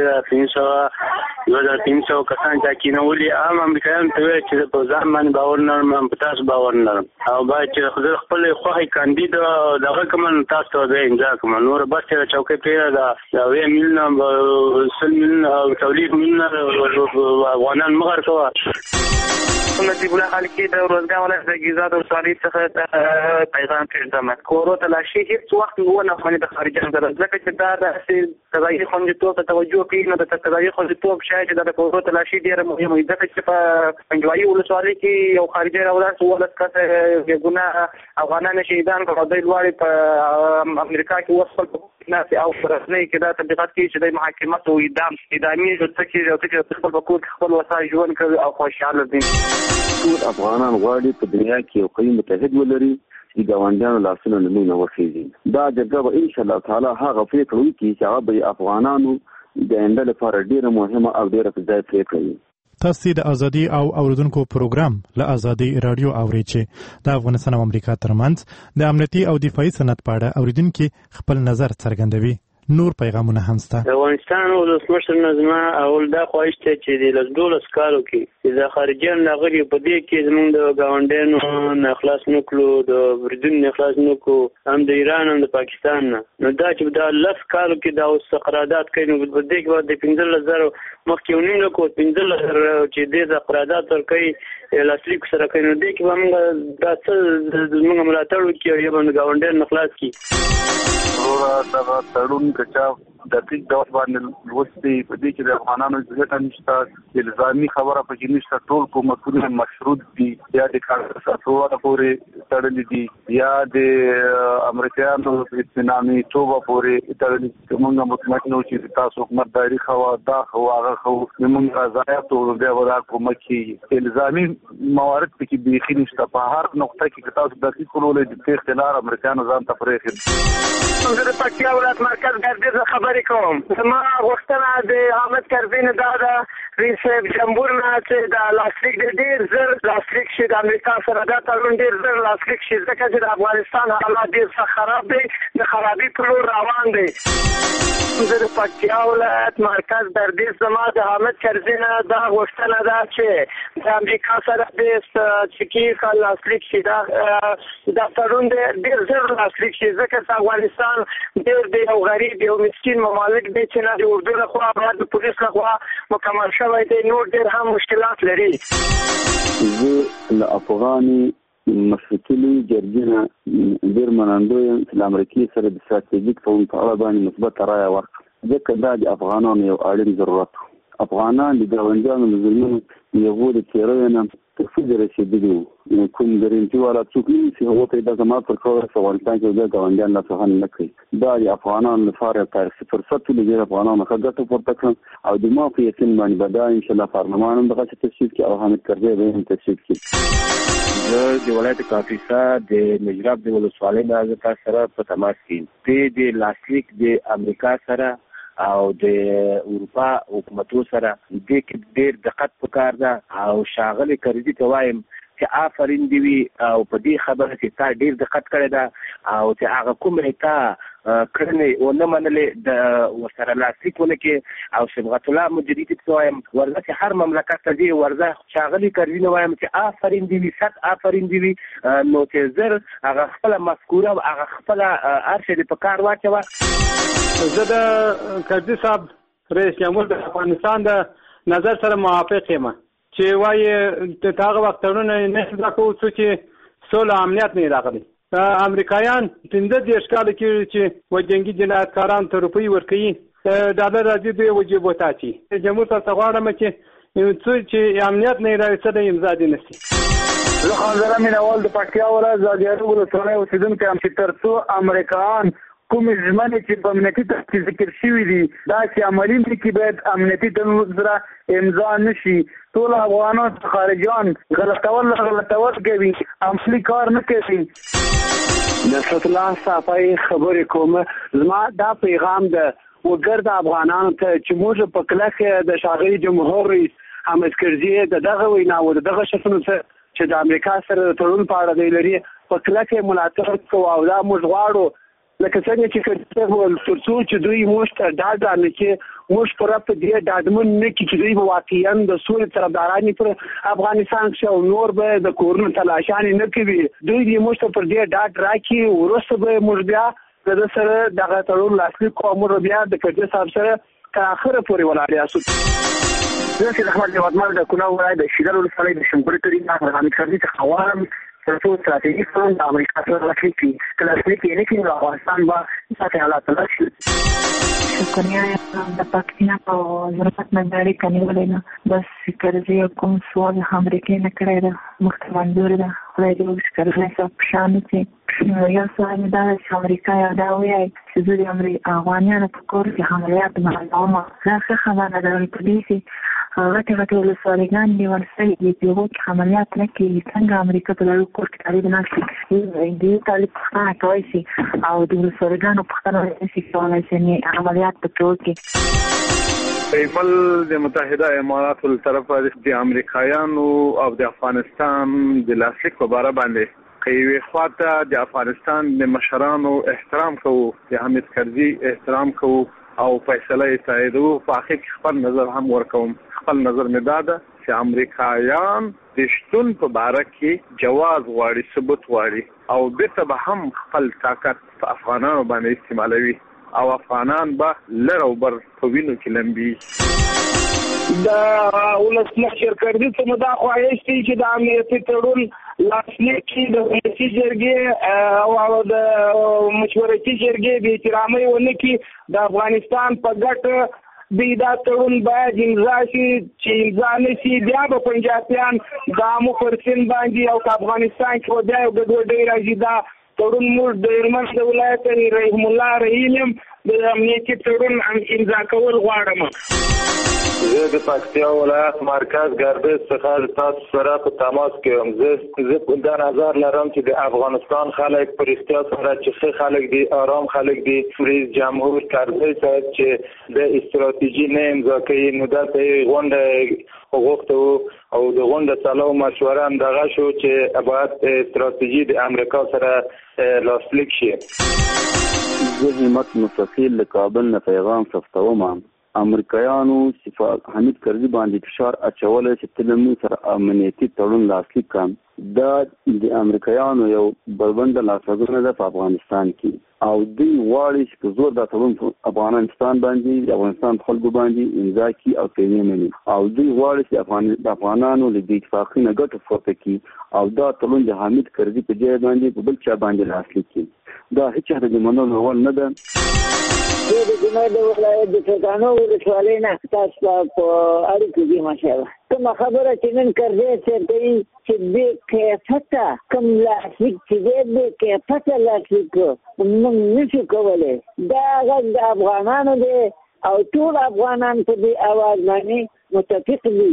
ده 2300 کسان چې کېنولي عام امریکایانو ته ویل چې په ځان باندې باور نه لرم په تاسو باور نه لرم او باید چې زه خپل خوښې کاندید دغه کوم تاسو ته بیا امضا کړم نور بس چې چوکۍ پرېږده دا 2 میلیونه 100 میلیونه او 40 میلیونه افغانان مه غرقوه. نصیب الله خالقي د روزګار ولایت د ګیزاد ولسوالۍ څخه پیغام پرېږدم. کورو تلاشي هېڅ وخت ونه افغاني د خارجیانو سره ځکه چې دا داسې قضایي خوندیتوب ته توجه کوي نو د قضایي خوندیتوب شاید چې د کورو تلاشي ډېره مهمه وي ځکه چې په پنجوایي ولسوالۍ کې یو خارجي راولاړ 18 کسه بې ګناه افغانان شهیدان کړل او دوی لوړې په امریکا کې وسپل ناس او فرصنۍ کې دا تبلیغات کوي چې د محاکمت او اعدامي څه کې خپل په کور کې خپل وسایل ژوند کوي او خوشحاله دي. ټول افغانان غواړي په دنیا کې یو قوي متحد ولري چې ګاونډیانو لاسونه له موږ نه وخېږي. دا جګړه به انشاءالله تعالی هغه پرېکړه وکړي چې هغه به افغانانو د آینده لپاره ډېره مهمه او ډېره په ځای پرېکړه وي. تاسو د ازادي او اوریدونکو پروګرام له ازادي رادیو اوري چې د افغانستان او امریکا ترمنځ د امنیتي او دفاعي صنعت په اړه اوریدونکو خپل نظر څرګندوي. نور پیغامونه هم شته. د افغانستان ولسمشر نظمه اول دا خواهش ته چې د 12 کالو کې د خارجيان لغړي په دې کې زموږ د ګاونډیانو نه خلاص نکړو د بریدون نه خلاص نکړو هم د ایران هم د پاکستان نه نو دا چې د 10 کالو کې دا اوس قرارداد کوي نو په دې کې د 15000 مخکې ونیو کو 15000 چې د قرارداد تر کوي لاسلیک سره کوي نو دې کې موږ دا څه موږ ملاتړ وکړو یو د ګاونډیانو نه خلاص کی دا تړون کچا د دې ډول باندې لوستي په دې کې د افغانانو ځکه نشته الزامي خبره پکې نشته ټول کومکونه مشروط دي یا د کارساتوره پورې تړلې دي یا د امریکایانو استنامي توبه پورې تړلې دي. موږ مطمئن نو چې تاسو حکومت دایري خوا دا خو هغه خو موږ رضایت او د ودا کومکي الزامي موارد پکې بيخي نشته په هر نقطه کې تاسو د دې کولو د اختیار امریکایانو ځان ته پرېخي. زه د پکتیا ولایت مرکز ګردیز خبرې کوم. زما غوښتنه د احمد کرزي نه دا ده رئیس جمهور نه چې د لاسلیک ډېر زر لاسلیک شي د امریکا سره دا تړون ډېر زر لاسلیک شي ځکه چې د افغانستان حالات ډېر څه خراب دي د خرابي پر لور روان دي. زه د پکتیا ولایت مرکز ګردیز زما د احمد کرزي نه دا غوښتنه ده چې د امریکا سره چې کې لاسلیک شي دا تړون ډېر زر لاسلیک شي ځکه چې افغانستان ډېر دی یو غریب یو مسکین ممالک دی چې نه د اردو لخوا باید د پولیس لخوا مکمل شوی دی نور ډېر هم مشکلات لري. زه له افغاني مشرقي جرګې نه ډېر منندوی یم چې له امریکې سره د ستراتیژیک تړون په اړه باندې مثبته رایه ورکړه ځکه دا د افغانانو یو اړین ضرورت و. افغانان د ګاونډیانو له ظلمونو د هغو د تېریو نه تر څه رسیدلی کوم ګرنټي والا څوک نه چې هغه ته د زما پر کور افغانستان کې د ګاونډیان لا څه نه کوي دا د افغانانو لپاره تاریخي فرصت دی چې افغانانو ښه ګټه پورته کړي او د ما په یقین باندې به دا ان شاء الله پارلمان هم دغه تشکیل کوي او حامد کرزی به هم تشکیل کوي. زه د ولایت کاپیسا د نجراب د ولسوالۍ نه تاسو سره په تماس کې د لاسلیک د امریکا سره او د اروپا حکومتو سره د ډېر دقت پکار ده او شاغلي کرزي ته وایم چې آفرین دی وی او په دې خبره چې تا ډېر دقت کړی ده او چې هغه کومه تا کړنې و نه منلې د ورسره لاسلیک ونه کې او صبغت الله مجددي ته وایم ورځه چې هر مملکت ته دی ورځه شاغلي کرزي نه وایم چې آفرین دی وی ست آفرین دی وی نو چې زر هغه خپل مذکوره او هغه خپل ارشد په کار واچوه. زه د کرزي صاحب رئیس جمهور د افغانستان د نظر سره موافق یم چې وایي هغه وختونه نه زده کوو څو چې سوله امنیت نه راغلی. امریکایان 15 کال کې چې و جنگي جنایتکاران ته روپۍ ورکوي ډالر راځي دوی وجیب وتاچي. جمهور صاحب ته غواړم چې څو چې امنیت نه راځي امضا دي نشي. زه خانزره مینوال د پکتیا ولایت زاګیارو ولسوالۍ اوسېدونکی یم چې تر څو امریکایان کوم ژمنې چې په امنیتي تحقیق ذکر شوي دي دا چې عملي کې باید امنیتي تړون سره امضا نشي. ټول افغانان خارجيان غلطول کوي عملي کار نه کوي. نصرت الله صافي خبرې کوم زما دا پیغام ده وګرد افغانانو ته چې موږ په کلکه د شاغلي جمهور رئیس حامد کرزي دغه وینا و دغه شخصونو چې د امریکا سره تړون په اړه دی لري په کلکه ملاتړ کوو او دا موږ غواړو لکه څنګه چې کړه ترڅو چې دوی موږ ته ډاډ نه کې موږ پر په دې ډاډمن نه کې چې دوی واقعیا د سولې طرفداران پر افغانستان کې او نور به د کورونو تلاشان نه کوي. دوی دې موږ ته پر دې ډاډ راکړي ورسته به موږ بیا د سره دغه تړون لاسلیک کوو موږ بیا د کرزي صاحب سره تر اخره پورې ولاړ یاسو. زه چې احمد یوادمل د کونړ ولایت د شیدل ولسوالۍ د شنبري ترې حامد کرزي څخه غواړم ترڅو ستراتیژیک پلان د امریکا سره لاسلیک کړي که لاسلیک یې نه کړي نو افغانستان به سطحي حالات ته شي. شکریه د پاکستان په ضرورت منداري کنيولې نه بس کرزي کوم سوال امریکای نه کړی ده مخته منظور ده خدای دې وکړي کرزي صاحب شان چې یو سوال دا چې امریکا یو دا وایي چې زه د افغانانو په کور کې عملیات معلومه څه خبره ده په دې چې غټه ولسوالیګان نیول شوي دي چې هغوی کې عملیات نه کوي څنګه امریکا په دغه کور کې طالب ناست دي طالب پوښتنه کولی شي او د ولسوالیګانو پوښتنه نشي کولی چې عملیات پکې وکړي. ایمل د متحده اماراتو له طرفه د امریکایانو او د افغانستان د لاسلیک په باره باندې یوې خواته د افغانستان د مشرانو احترام کوو د حامد کرزي احترام کوو او فیصله یې تاییدوو په اخر کې خپل نظر هم ورکوم. خپل نظر مې دا ده چې امریکایان د شتون په باره کې جواز غواړي ثبوت غواړي او بیرته به هم خپل طاقت په افغانانو باندې استعمالوي او افغانان به لر او بر په وینو کې لمبي. د ولسمشر کرزي څخه دا خواهش دی چې د امنیتي تړون لاسلیک کړي د ولسي جرګې او د مشورتي جرګې د احترامي ونه کړي د افغانستان په ګټه دا تړون باید امضا شي چې امضا نشي بیا به پنجابیان د عامو پر سیند باندې او افغانستان کې بیا یو ګډوډي راځي. دا تړون موږ د هلمند د ولایت رحیم الله رحیم د امنیتي تړون امضا کول غواړم. زه د پکتیا ولایت مرکز ګردیز څخه تاسو سره په تماس کې یم. زه دا نظر لرم چې د افغانستان خلک په رښتیا سره چې ښه خلک دي آرام خلک دي. رئیس جمهور کرزي صاحب چې د استراتیژي نه امضا کوي نو دلته یې غونډه غوښته او د غونډه سلام مشوره هم دغه شو چې باید استراتیژي د امریکا سره لاسلیک شي. زه همت مستقیل له کابل نه پیغام ثبتوم. امریکایانو حامد کرزي باندې فشار اچولی چې تلمو سره امنیتي تړون لاسلیک کړم. دا د امریکایانو یو بربنده لاسوهنه ده په افغانستان کې او دوی غواړي چې په زور دا تړون په افغانستان باندې د افغانستان خلکو باندې امضا کړي او پرې مني او دوی غواړي چې د افغانانو له دې اتفاقي نه ګټه پورته کړي او دا تړون د حامد کرزي په ځای باندې په بل چا باندې لاسلیک کړي. دا هیڅ د منلو وړ نه ده. د کونړ د ولایت د ټکانو ولسوالۍ نه تاسو په اړیکو کې ماشاءالله کومه خبره چې نن کړې چې کوي چې د کیفته کوم لاسلیک چې د کیفته لاسلیک موږ نشو کولای دا غږ د افغانانو دی او ټول افغانان په دې اواز باندې متفق دي.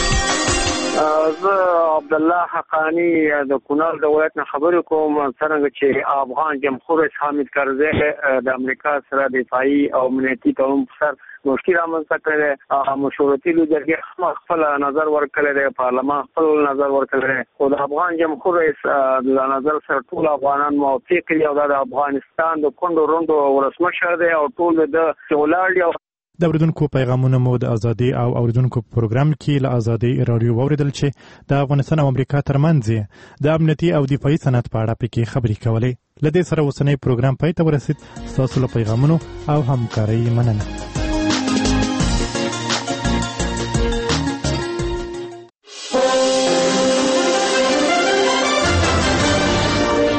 زه عبدالله حقانی د کونړ د ولایت نه خبرې کوم. څرنګه چې افغان جمهور رئیس حامد کرزی د امریکا سره دفاعي او امنیتي تړون په سر مشکل رامنځته کړی، مشورتي لجرګې خپل نظر ورکړی دی، پارلمان خپل نظر ورکړی دی، خو د افغان جمهور رئیس د نظر سره ټول افغانان موافق دي او دا د افغانستان د کونډو روندو ولسمشر دی او ټول د ولاړ دي. د اوریدونکو پیغامونه مو د ازادي او اوریدونکو پروګرام کې له ازادي رادیو واوریدل چې د افغانستان او امریکا ترمنځ د امنیتي او دفاعي صنعت په اړه پکې خبرې کولې. له دې سره اوسنی پروګرام پای ته ورسید. ستاسو له پیغامونو او همکارۍ مننه.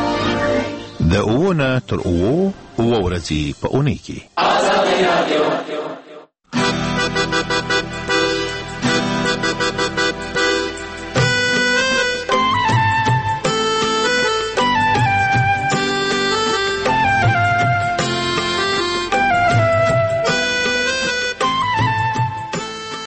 د اوونه تر اوو ورځې په اونۍ کې